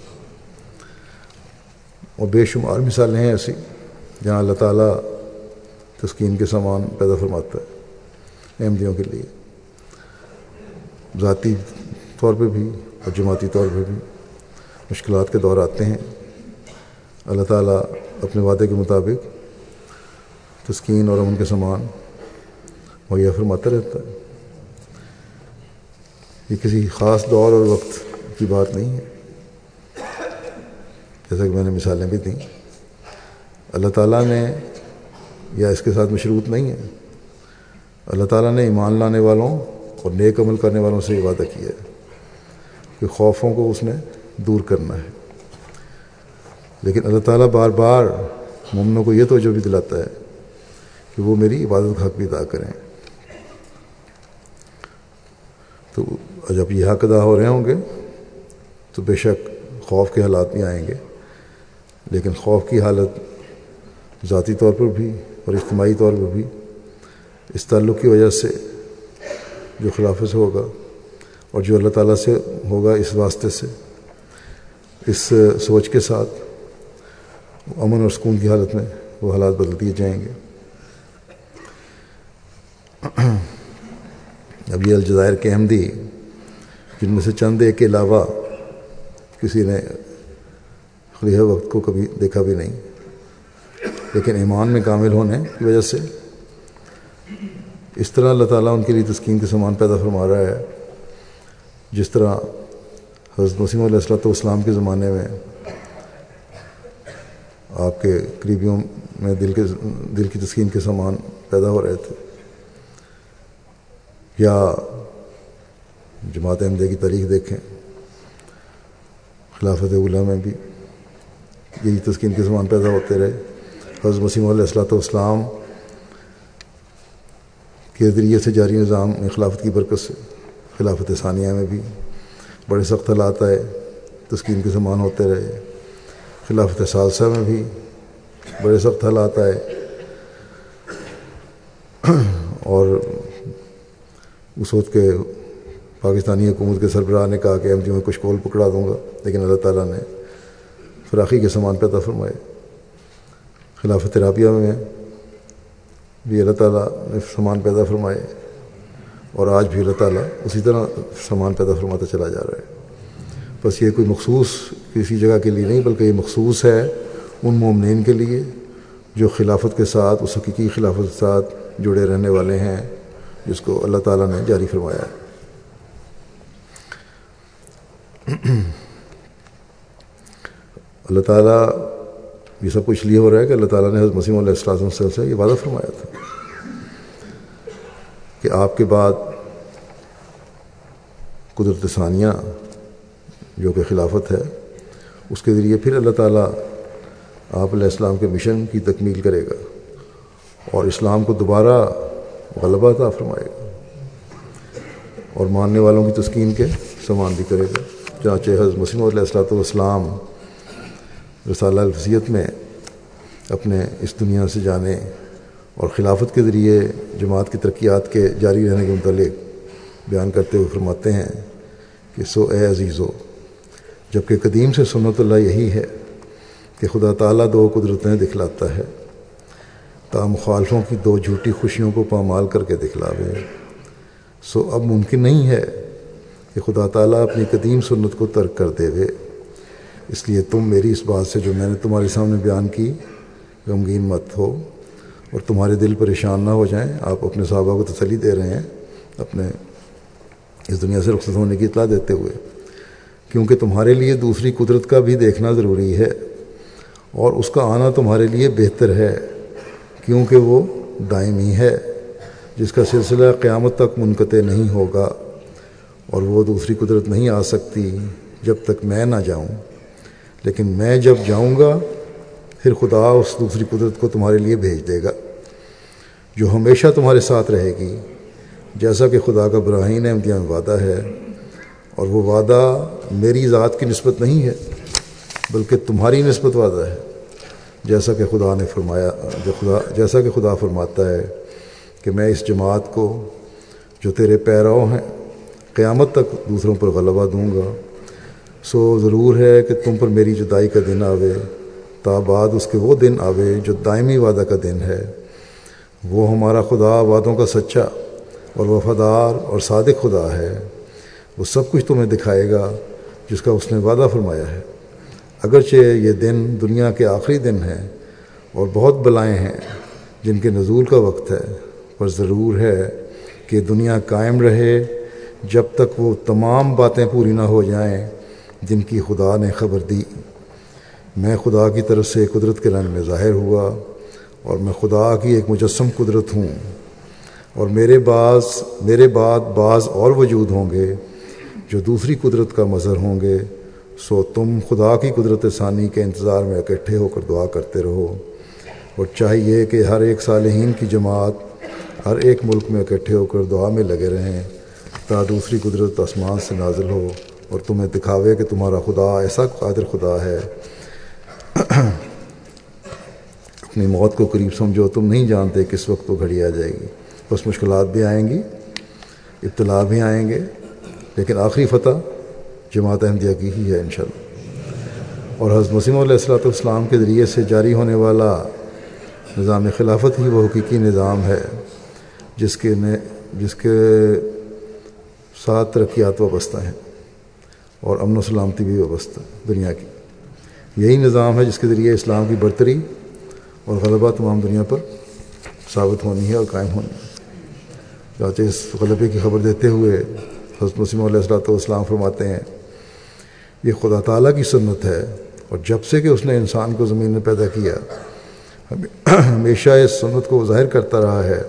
اور بے شمار مثالیں ہیں ایسی جہاں اللہ تعالیٰ تسکین کے سامان پیدا فرماتا ہے احمدیوں کے لیے، ذاتی طور پہ بھی اور جماعتی طور پہ بھی. مشکلات کے دور آتے ہیں، اللہ تعالیٰ اپنے وعدے کے مطابق تسکین اور امن کے سامان مہیا فرماتا رہتا ہے. یہ کسی خاص دور اور وقت کی بات نہیں ہے، جیسا کہ میں نے مثالیں بھی دیں. اللہ تعالیٰ نے یا اس کے ساتھ مشروط نہیں ہے، اللہ تعالیٰ نے ایمان لانے والوں اور نیک عمل کرنے والوں سے یہ وعدہ کیا ہے کہ خوفوں کو اس نے دور کرنا ہے. لیکن اللہ تعالیٰ بار بار مومنوں کو یہ توجہ بھی دلاتا ہے کہ وہ میری عبادت کا حق بھی ادا کریں. تو جب یہ حق ادا ہو رہے ہوں گے تو بے شک خوف کے حالات بھی آئیں گے، لیکن خوف کی حالت ذاتی طور پر بھی اور اجتماعی طور پر بھی اس تعلق کی وجہ سے جو خلافت سے ہوگا اور جو اللہ تعالیٰ سے ہوگا، اس واسطے سے اس سوچ کے ساتھ امن اور سکون کی حالت میں وہ حالات بدل دیے جائیں گے. اب یہ الجزائر کے احمدی جن میں سے چند ایک کے علاوہ کسی نے خلیفہ وقت کو کبھی دیکھا بھی نہیں، لیکن ایمان میں کامل ہونے کی وجہ سے اس طرح اللہ تعالیٰ ان کے لیے تسکین کے سامان پیدا فرما رہا ہے جس طرح حضرت مسیح علیہ الصلوۃ والسلام کے زمانے میں آپ کے قریبیوں میں دل کے دل کی تسکین کے سامان پیدا ہو رہے تھے، یا جماعت احمدیہ کی تاریخ دیکھیں، خلافت اولیٰ میں بھی یہی تسکین کے سامان پیدا ہوتے رہے. حضرت مسیح علیہ الصلوۃ والسلام کے ذریعے سے جاری نظام میں خلافت کی برکت سے خلافت ثانیہ میں بھی بڑے سخت حالات آئے، تسکین کے سامان ہوتے رہے. خلافت ثالثہ میں بھی بڑے سخت حالات آئے، اور اس وقت کے پاکستانی حکومت کے سربراہ نے کہا کہ احمدیوں میں کچھ کول پکڑا دوں گا، لیکن اللہ تعالیٰ نے فراخی کے سامان پیدا فرمائے. خلافت رابعہ میں بھی اللہ تعالیٰ نے سامان پیدا فرمائے، اور آج بھی اللہ تعالیٰ اسی طرح سامان پیدا فرماتا چلا جا رہا ہے. بس یہ کوئی مخصوص کسی جگہ کے لیے نہیں، بلکہ یہ مخصوص ہے ان مومنین کے لیے جو خلافت کے ساتھ، اس حقیقی خلافت کے ساتھ جڑے رہنے والے ہیں جس کو اللہ تعالیٰ نے جاری فرمایا ہے. اللہ تعالیٰ یہ سب کچھ لیے ہو رہا ہے کہ اللہ تعالیٰ نے حضرت مسیح علیہ السلام سے یہ وعدہ فرمایا تھا کہ آپ کے بعد قدرت ثانیہ جو کہ خلافت ہے، اس کے ذریعے پھر اللہ تعالیٰ آپ علیہ السلام کے مشن کی تکمیل کرے گا اور اسلام کو دوبارہ غلبہ عطا فرمائے گا اور ماننے والوں کی تسکین کے سامان بھی کرے گا. چنانچہ حضرت مسیح علیہ الصلوۃ والسلام رسالہ الفصیحت میں اپنے اس دنیا سے جانے اور خلافت کے ذریعے جماعت کی ترقیات کے جاری رہنے کے متعلق بیان کرتے ہوئے فرماتے ہیں کہ سو اے عزیزو، جبکہ قدیم سے سنت اللہ یہی ہے کہ خدا تعالیٰ دو قدرتیں دکھلاتا ہے تا مخالفوں کی دو جھوٹی خوشیوں کو پامال کر کے دکھلاوے. سو اب ممکن نہیں ہے کہ خدا تعالیٰ اپنی قدیم سنت کو ترک کر دے وے، اس لیے تم میری اس بات سے جو میں نے تمہارے سامنے بیان کی غمگین مت ہو اور تمہارے دل پریشان نہ ہو جائیں. آپ اپنے صحابہ کو تسلی دے رہے ہیں اپنے اس دنیا سے رخصت ہونے کی اطلاع دیتے ہوئے، کیونکہ تمہارے لیے دوسری قدرت کا بھی دیکھنا ضروری ہے اور اس کا آنا تمہارے لیے بہتر ہے، کیونکہ وہ دائمی ہے جس کا سلسلہ قیامت تک منقطع نہیں ہوگا، اور وہ دوسری قدرت نہیں آ سکتی جب تک میں نہ جاؤں، لیکن میں جب جاؤں گا پھر خدا اس دوسری قدرت کو تمہارے لیے بھیج دے گا جو ہمیشہ تمہارے ساتھ رہے گی، جیسا کہ خدا کا براہین احمدیہ میں وعدہ ہے، اور وہ وعدہ میری ذات کی نسبت نہیں ہے بلکہ تمہاری نسبت وعدہ ہے، جیسا کہ خدا نے فرمایا جو خدا جیسا کہ خدا فرماتا ہے کہ میں اس جماعت کو جو تیرے پیرو ہیں قیامت تک دوسروں پر غلبہ دوں گا۔ سو ضرور ہے کہ تم پر میری جدائی کا دن آوے، تا بعد اس کے وہ دن آوے جو دائمی وعدہ کا دن ہے۔ وہ ہمارا خدا وعدوں کا سچا اور وفادار اور صادق خدا ہے، وہ سب کچھ تمہیں دکھائے گا جس کا اس نے وعدہ فرمایا ہے۔ اگرچہ یہ دن دنیا کے آخری دن ہیں اور بہت بلائیں ہیں جن کے نزول کا وقت ہے، پر ضرور ہے کہ دنیا قائم رہے جب تک وہ تمام باتیں پوری نہ ہو جائیں جن کی خدا نے خبر دی۔ میں خدا کی طرف سے قدرت کے رنگ میں ظاہر ہوا اور میں خدا کی ایک مجسم قدرت ہوں، اور میرے بعض میرے بعد بعض اور وجود ہوں گے جو دوسری قدرت کا مظہر ہوں گے۔ سو تم خدا کی قدرت ثانی کے انتظار میں اکٹھے ہو کر دعا کرتے رہو، اور چاہیے کہ ہر ایک صالحین کی جماعت ہر ایک ملک میں اکٹھے ہو کر دعا میں لگے رہیں تا دوسری قدرت آسمان سے نازل ہو اور تمہیں دکھاوے کہ تمہارا خدا ایسا قادر خدا ہے۔ اپنی موت کو قریب سمجھو، تم نہیں جانتے کس وقت وہ گھڑی آ جائے گی۔ بس مشکلات بھی آئیں گی، ابتلا بھی آئیں گے، لیکن آخری فتح جماعت احمدیہ کی ہی ہے انشاءاللہ۔ اور حضرت مسیح علیہ الصلوۃ والسلام کے ذریعے سے جاری ہونے والا نظام خلافت ہی وہ حقیقی نظام ہے جس کے جس کے ساتھ ترقیات وابستہ ہیں اور امن و سلامتی بھی وابستہ ہے دنیا کی۔ یہی نظام ہے جس کے ذریعے اسلام کی برتری اور غلبہ تمام دنیا پر ثابت ہونی ہے اور قائم ہونی ہے۔ چنانچہ اس غلبے کی خبر دیتے ہوئے حضرت مسیح علیہ الصلوۃ والسلام فرماتے ہیں، یہ خدا تعالیٰ کی سنت ہے، اور جب سے کہ اس نے انسان کو زمین میں پیدا کیا ہمیشہ اس سنت کو ظاہر کرتا رہا ہے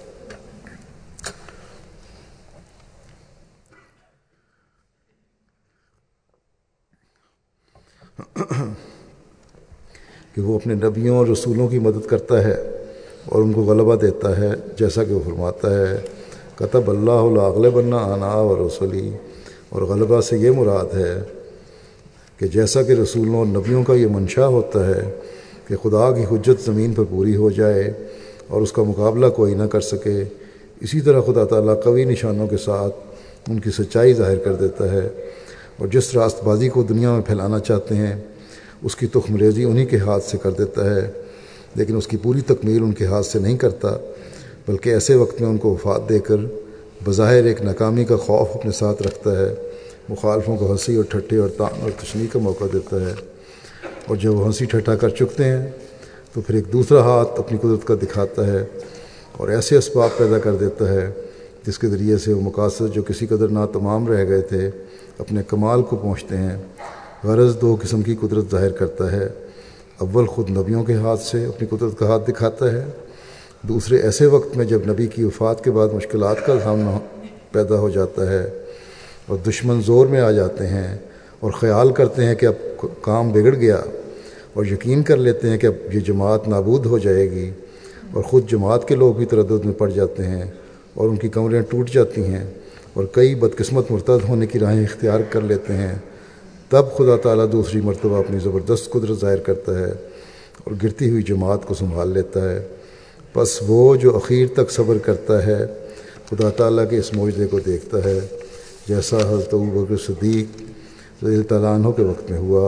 کہ وہ اپنے نبیوں اور رسولوں کی مدد کرتا ہے اور ان کو غلبہ دیتا ہے، جیسا کہ وہ فرماتا ہے کتب اللہ لاغلبن انا ورسلی۔ اور غلبہ سے یہ مراد ہے کہ جیسا کہ رسولوں اور نبیوں کا یہ منشا ہوتا ہے کہ خدا کی حجت زمین پر پوری ہو جائے اور اس کا مقابلہ کوئی نہ کر سکے، اسی طرح خدا تعالیٰ قوی نشانوں کے ساتھ ان کی سچائی ظاہر کر دیتا ہے، اور جس راست بازی کو دنیا میں پھیلانا چاہتے ہیں اس کی تخم ریزی انہی کے ہاتھ سے کر دیتا ہے، لیکن اس کی پوری تکمیل ان کے ہاتھ سے نہیں کرتا، بلکہ ایسے وقت میں ان کو وفات دے کر بظاہر ایک ناکامی کا خوف اپنے ساتھ رکھتا ہے، مخالفوں کو ہنسی اور ٹھٹے اور تان اور تشنیع کا موقع دیتا ہے، اور جب وہ ہنسی ٹھٹا کر چکتے ہیں تو پھر ایک دوسرا ہاتھ اپنی قدرت کا دکھاتا ہے اور ایسے اسباب پیدا کر دیتا ہے جس کے ذریعے سے وہ مقاصد جو کسی قدر ناتمام رہ گئے تھے اپنے کمال کو پہنچتے ہیں۔ غرض دو قسم کی قدرت ظاہر کرتا ہے، اول خود نبیوں کے ہاتھ سے اپنی قدرت کا ہاتھ دکھاتا ہے، دوسرے ایسے وقت میں جب نبی کی وفات کے بعد مشکلات کا سامنا پیدا ہو جاتا ہے اور دشمن زور میں آ جاتے ہیں اور خیال کرتے ہیں کہ اب کام بگڑ گیا، اور یقین کر لیتے ہیں کہ اب یہ جماعت نابود ہو جائے گی، اور خود جماعت کے لوگ بھی تردد میں پڑ جاتے ہیں اور ان کی کمریں ٹوٹ جاتی ہیں اور کئی بدقسمت مرتد ہونے کی راہیں اختیار کر لیتے ہیں، تب خدا تعالیٰ دوسری مرتبہ اپنی زبردست قدرت ظاہر کرتا ہے اور گرتی ہوئی جماعت کو سنبھال لیتا ہے۔ پس وہ جو اخیر تک صبر کرتا ہے خدا تعالیٰ کے اس معجزے کو دیکھتا ہے، جیسا حضرت ابوبکر صدیق رضی اللہ تعالیٰ عنہ کے وقت میں ہوا،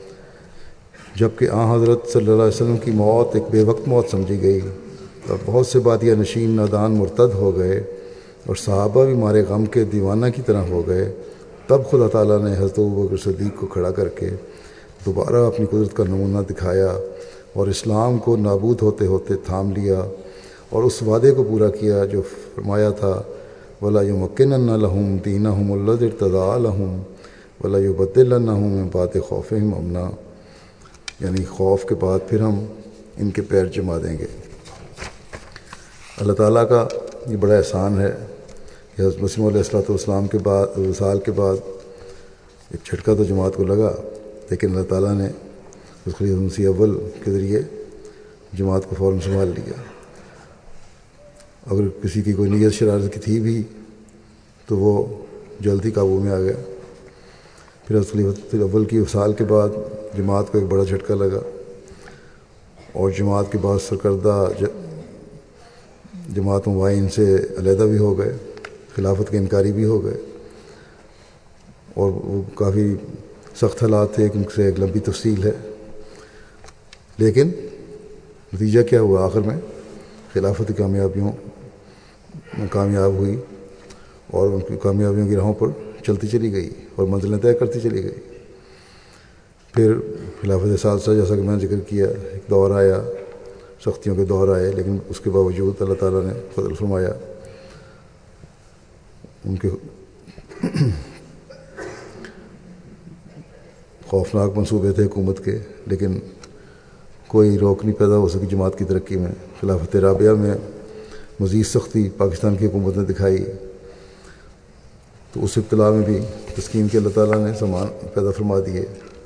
جبکہ آن حضرت صلی اللہ علیہ وسلم کی موت ایک بے وقت موت سمجھی گئی، تب بہت سے بادیہ نشین نادان مرتد ہو گئے اور صحابہ بھی مارے غم کے دیوانہ کی طرح ہو گئے۔ تب خدا تعالیٰ نے حضرت ابوبکر صدیق کو کھڑا کر کے دوبارہ اپنی قدرت کا نمونہ دکھایا اور اسلام کو نابود ہوتے ہوتے تھام لیا اور اس وعدے کو پورا کیا جو فرمایا تھا وَلَا يُمَكِّنَنَّ لَهُمْ دِينَهُمُ الَّذِي ارْتَضَىٰ لَهُمْ وَلَا يُبَدِّلَنَّهُم مِّن بَعْدِ خَوْفِهِمْ أَمْنًا، یعنی خوف کے بعد پھر ہم ان کے پیر جما دیں گے۔ اللہ تعالیٰ کا یہ بڑا احسان ہے کہ حضرت مسیح علیہ الصلوۃ والسلام کے بعد وصال کے بعد ایک جھٹکا تو جماعت کو لگا، لیکن اللہ تعالیٰ نے خلیفہ مسیح اول کے ذریعے جماعت کو فوراً سنبھال لیا۔ اگر کسی کی کوئی نیت شرارت کی تھی بھی تو وہ جلد ہی قابو میں آ گیا، پھر خلیفۃ الاول کی وصال کے بعد جماعت کو ایک بڑا جھٹکا لگا اور جماعت کے بعد سرکردہ جماعت مبائن سے علیحدہ بھی ہو گئے، خلافت کے انکاری بھی ہو گئے، اور وہ کافی سخت حالات تھے، ان سے ایک لمبی تفصیل ہے۔ لیکن نتیجہ کیا ہوا؟ آخر میں خلافت کی کامیابیوں کامیاب ہوئی اور ان کی کامیابیوں کی راہوں پر چلتی چلی گئی اور منزلیں طے کرتی چلی گئی۔ پھر خلافت ثالثہ جیسا کہ میں نے ذکر کیا، ایک دور آیا، سختیوں کے دور آئے، لیکن اس کے باوجود اللہ تعالیٰ نے فضل فرمایا۔ ان کے خوفناک منصوبے تھے حکومت کے، لیکن کوئی روک نہیں پیدا ہو سکی جماعت کی ترقی میں۔ خلافت رابعہ میں مزید سختی پاکستان کی حکومت نے دکھائی، تو اس ابتلا میں بھی تسکین کے اللہ تعالیٰ نے سامان پیدا فرما دیے،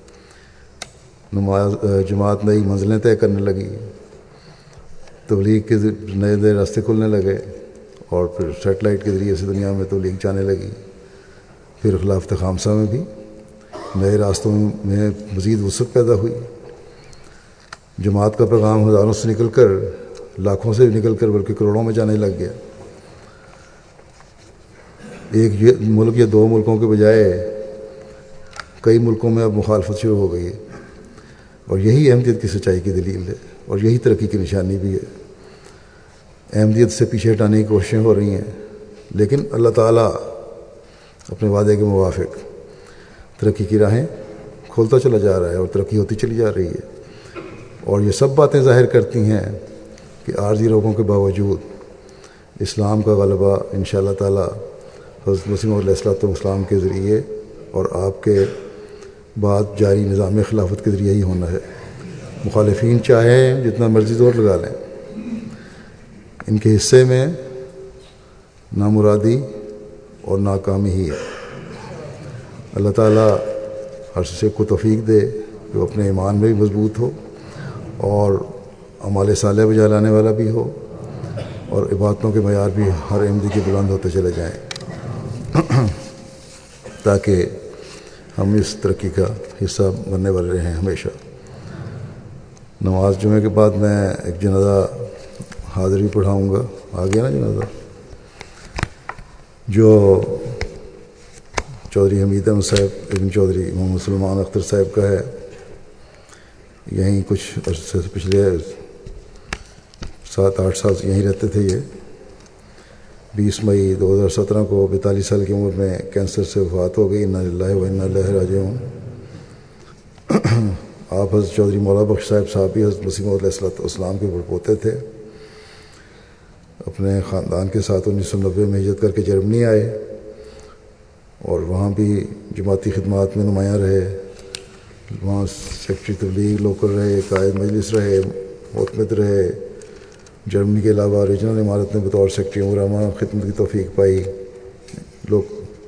نماز جماعت نئی منزلیں طے کرنے لگی، تبلیغ کے نئے نئے راستے کھلنے لگے، اور پھر سیٹلائٹ کے ذریعے سے دنیا میں تبلیغ جانے لگی۔ پھر خلافت خامسہ میں بھی نئے راستوں میں مزید وسعت پیدا ہوئی، جماعت کا پیغام ہزاروں سے نکل کر، لاکھوں سے نکل کر بلکہ کروڑوں میں جانے لگ گیا۔ ایک ملک یا دو ملکوں کے بجائے کئی ملکوں میں اب مخالفت شروع ہو گئی ہے، اور یہی احمدیت کی سچائی کی دلیل ہے، اور یہی ترقی کی نشانی بھی ہے۔ احمدیت سے پیچھے ہٹانے کی کوششیں ہو رہی ہیں، لیکن اللہ تعالیٰ اپنے وعدے کے موافق ترقی کی راہیں کھولتا چلا جا رہا ہے اور ترقی ہوتی چلی جا رہی ہے۔ اور یہ سب باتیں ظاہر کرتی ہیں کہ عارضی روگوں کے باوجود اسلام کا غلبہ انشاء اللہ تعالیٰ حضرت مسیح موعود علیہ الصلوۃ والسلام کے ذریعے اور آپ کے بعد جاری نظام خلافت کے ذریعے ہی ہونا ہے۔ مخالفین چاہیں جتنا مرضی زور لگا لیں، ان کے حصے میں نامرادی اور ناکامی ہی ہے۔ اللہ تعالیٰ ہر شخص کو توفیق دے کہ وہ اپنے ایمان میں بھی مضبوط ہو اور اعمال صالح بجا لانے والا بھی ہو، اور عبادتوں کے معیار بھی ہر احمدی کے بلند ہوتے چلے جائیں، تاکہ ہم اس ترقی کا حصہ بننے والے رہیں ہمیشہ۔ نماز جمعہ کے بعد میں ایک جنازہ حاضری پڑھاؤں گا، آ گیا نا جنازہ، جو چودھری حمید احمد صاحب ابن چودھری محمد سلمان اختر صاحب کا ہے۔ یہیں کچھ عرصے سے پچھلے سات آٹھ سال یہیں رہتے تھے۔ یہ بیس مئی دو ہزار سترہ کو بیتالیس سال کی عمر میں کینسر سے وفات ہو گئی۔ انا للہ و انا الیہ راجعون۔ آپ حضرت چودھری مولا بخش صاحب صاحب بھی حضرت مسیح موعود علیہ الصلوۃ والسلام کے پڑپوتے تھے۔ اپنے خاندان کے ساتھ انیس سو نوے میں ہجرت کر کے جرمنی آئے، اور وہاں بھی جماعتی خدمات میں نمایاں رہے۔ وہاں سیکٹری تبلیغ لوکل رہے، قائد مجلس رہے، معتمد رہے۔ جرمنی کے علاوہ ریجنل امارت نے بطور سیکٹری امورامہ خدمت کی توفیق پائی۔ لوگ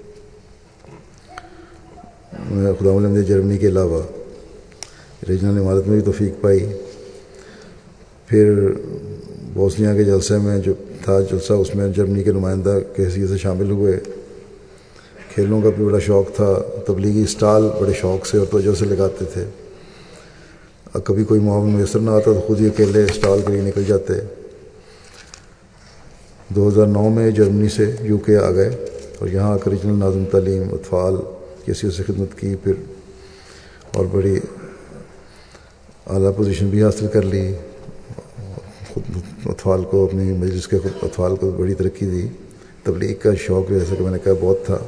خدا نے جرمنی کے علاوہ ریجنل امارت میں بھی توفیق پائی۔ پھر بوسنیا کے جلسے میں جو تھا جلسہ، اس میں جرمنی کے نمائندہ کی حیثیت سے شامل ہوئے۔ کھیلوں کا بھی بڑا شوق تھا، تبلیغی اسٹال بڑے شوق سے اور توجہ سے لگاتے تھے۔ کبھی کوئی معاون میسر نہ آتا تو خود ہی اکیلے اسٹال کے لیے نکل جاتے۔ دو ہزار نو میں جرمنی سے یو کے آ گئے اور یہاں آ کر ریجنل ناظم تعلیم اطفال کی حیثیت سے خدمت کی، پھر اور بڑی اعلیٰ پوزیشن بھی حاصل کر لی۔ خود اطفال کو اپنی مجلس کے خود اطفال کو بڑی ترقی دی۔ تبلیغ کا شوق جیسا کہ میں نے کہا بہت تھا۔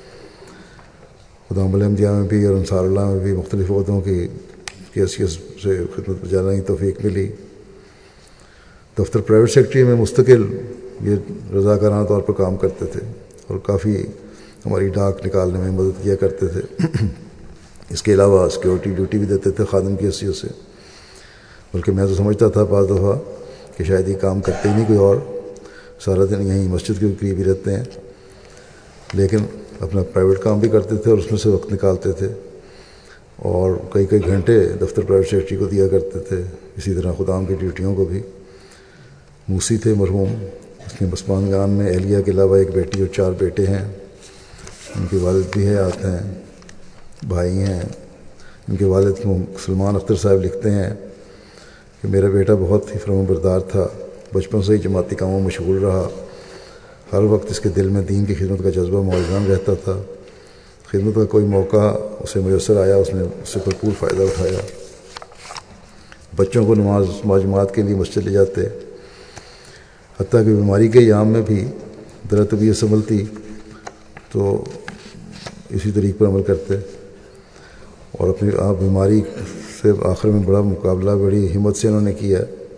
خدام الاحمدیہ میں بھی اور انصار اللہ میں بھی مختلف عہدوں کی حیثیت سے خدمت جانے کی توفیق ملی۔ دفتر پرائیویٹ سیکٹری میں مستقل یہ رضاکارانہ طور پر کام کرتے تھے اور کافی ہماری ڈاک نکالنے میں مدد کیا کرتے تھے۔ اس کے علاوہ سیکیورٹی ڈیوٹی بھی دیتے تھے خادم کی حیثیت سے، بلکہ میں تو سمجھتا تھا بعض دفعہ کہ شاید یہ کام کرتے ہی نہیں کوئی اور، سارا دن یہیں مسجد کے قریب ہی رہتے ہیں، لیکن اپنا پرائیویٹ کام بھی کرتے تھے اور اس میں سے وقت نکالتے تھے، اور کئی کئی گھنٹے دفتر پرائیویٹ سیکٹری کو دیا کرتے تھے۔ اسی طرح خدام کی ڈیوٹیوں کو بھی۔ موسی تھے مرحوم، اس نے بسمانگان میں اہلیہ کے علاوہ ایک بیٹی اور چار بیٹے ہیں، ان کے والد بھی حیات ہیں۔ بھائی ہیں. ان کے والد سلمان اختر صاحب لکھتے ہیں کہ میرا بیٹا بہت ہی فرما بردار تھا، بچپن سے ہی جماعتی کاموں میں مشغول رہا. ہر وقت اس کے دل میں دین کی خدمت کا جذبہ موجود رہتا تھا. خدمت کا کوئی موقع اسے میسر آیا، اس نے اس سے بھرپور فائدہ اٹھایا. بچوں کو نماز جماعت کے لیے مسجد لے جاتے، حتیٰ کہ بیماری کے ایام میں بھی درا طبیعت سنبھلتی تو اسی طریق پر عمل کرتے، اور اپنی آپ بیماری سے آخر میں بڑا مقابلہ بڑی ہمت سے انہوں نے کیا،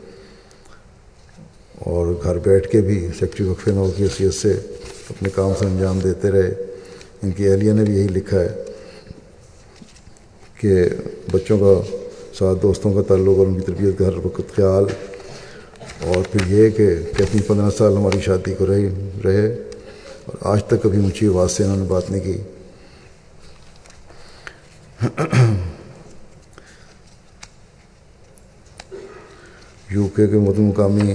اور گھر بیٹھ کے بھی سیکٹری وقف نو کی حیثیت سے اپنے کام سے انجام دیتے رہے. ان کی اہلیہ نے بھی یہی لکھا ہے کہ بچوں کا ساتھ دوستوں کا تعلق اور ان کی تربیت کا ہر وقت خیال، اور پھر یہ کہ کتنی پندرہ سال ہماری شادی کو رہی رہے اور آج تک کبھی اونچی آواز سے انہوں نے بات نہیں کی. یو کے کے مقامی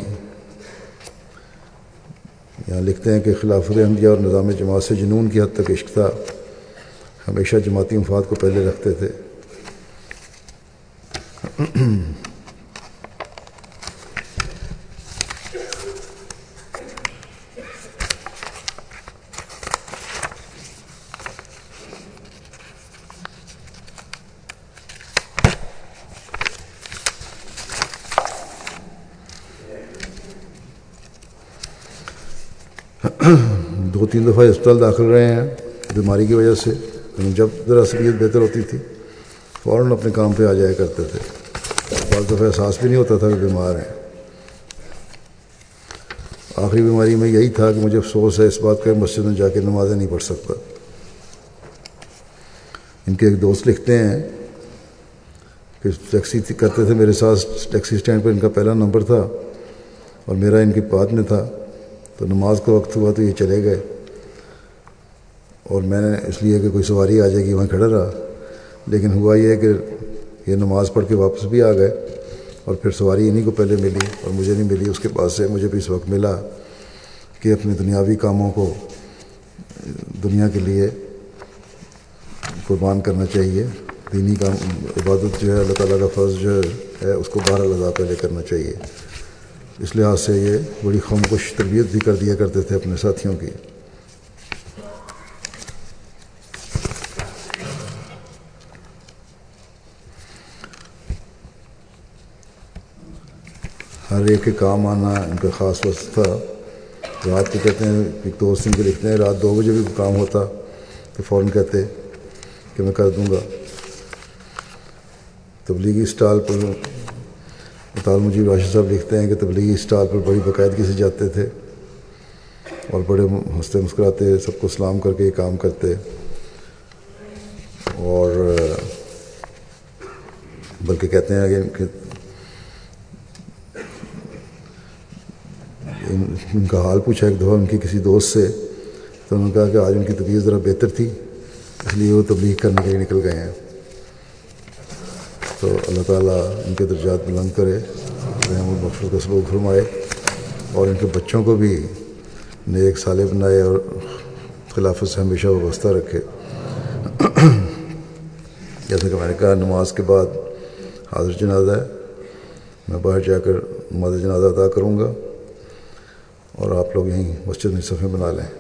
یہاں لکھتے ہیں کہ خلافت احمدیہ اور نظام جماعت سے جنون کی حد تک عشق تھا، ہمیشہ جماعتی مفاد کو پہلے رکھتے تھے. دو تین دفعہ اسپتال داخل رہے ہیں بیماری کی وجہ سے، لیکن جب ذرا طبیعت بہتر ہوتی تھی فوراً اپنے کام پہ آ جایا کرتے تھے. بعض دفعہ احساس بھی نہیں ہوتا تھا کہ بیمار ہیں. آخری بیماری میں یہی تھا کہ مجھے افسوس ہے اس بات کا مسجد میں جا کے نمازیں نہیں پڑھ سکتا. ان کے ایک دوست لکھتے ہیں کہ ٹیکسی کرتے تھے میرے ساتھ، ٹیکسی اسٹینڈ پہ ان کا پہلا نمبر تھا اور میرا ان کے بعد میں تھا. تو نماز کا وقت ہوا تو یہ چلے گئے، اور میں نے اس لیے کہ کوئی سواری آ جائے گی وہاں کھڑا رہا. لیکن ہوا یہ کہ یہ نماز پڑھ کے واپس بھی آ گئے، اور پھر سواری انہیں کو پہلے ملی اور مجھے نہیں ملی. اس کے بعد سے مجھے بھی اس وقت ملا کہ اپنے دنیاوی کاموں کو دنیا کے لیے قربان کرنا چاہیے. دینی کام عبادت جو ہے اللہ تعالیٰ کا فرض جو ہے اس کو باہر اللہ پہلے کرنا چاہیے. اس لحاظ سے یہ بڑی خاموش تربیت بھی کر دیا کرتے تھے اپنے ساتھیوں کی. ہر ایک کے کام آنا ان کا خاص وقت تھا. رات کے کہتے ہیں ایک دوست ان کے لکھتے ہیں رات دو بجے بھی کام ہوتا تو فوراً کہتے کہ میں کر دوں گا. تبلیغی اسٹال پر مطال مجیب راشد صاحب لکھتے ہیں کہ تبلیغی اسٹال پر بڑی باقاعدگی سے جاتے تھے اور بڑے ہنستے مسکراتے سب کو سلام کر کے یہ کام کرتے. اور بلکہ کہتے ہیں کہ ان کا حال پوچھا ایک دفعہ ان کی کسی دوست سے، تو انہوں نے کہا کہ آج ان کی طبیعت ذرا بہتر تھی اس لیے وہ تبلیغ کرنے کے لیے نکل گئے ہیں. تو اللہ تعالیٰ ان کے درجات بلند کرے، رحم المغفرت کا سلوک فرمائے، اور ان کے بچوں کو بھی نیک صالح بنائے اور خلافت سے ہمیشہ وابستہ رکھے. جیسے کہ میں نے کہا نماز کے بعد حاضر جنازہ ہے، میں باہر جا کر نماز جنازہ ادا کروں گا اور آپ لوگ یہیں مسجد میں صفیں بنا لیں.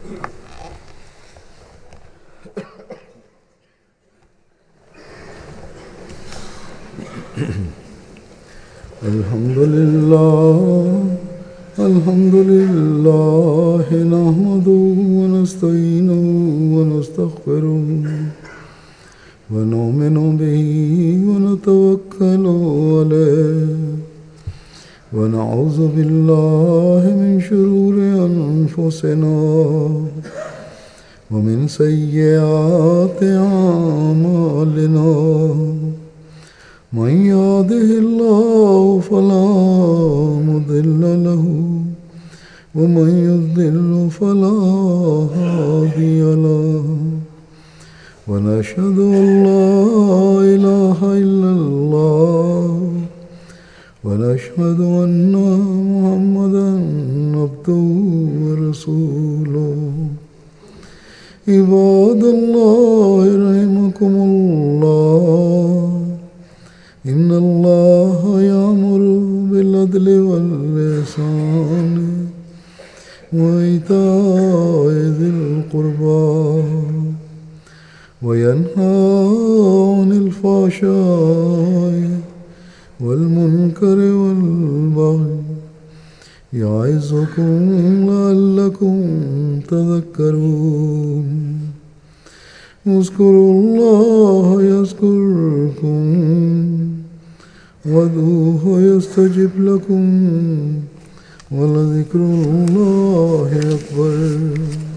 الحمد للہ الحمد للہ نحمده ونستعینه ونستغفره ونؤمن به ونتوکل علیہ ونعوذ باللہ من شرور انفسنا ومن سیئات اعمالنا من يهده الله فلا مضل له ومن يضلل فلا هادي له ونشهد أن لا إله إلا الله ونشهد أن محمدا عبده ورسوله عباد الله رحمكم الله إن الله يأمر بالعدل والإحسان وإيتاء ذي القربى وينهى عن الفحشاء والمنكر والبغي يعظكم لعلكم تذكرون اذكروا الله يذكركم وادعوه يستجب لكم ولذكر الله أكبر.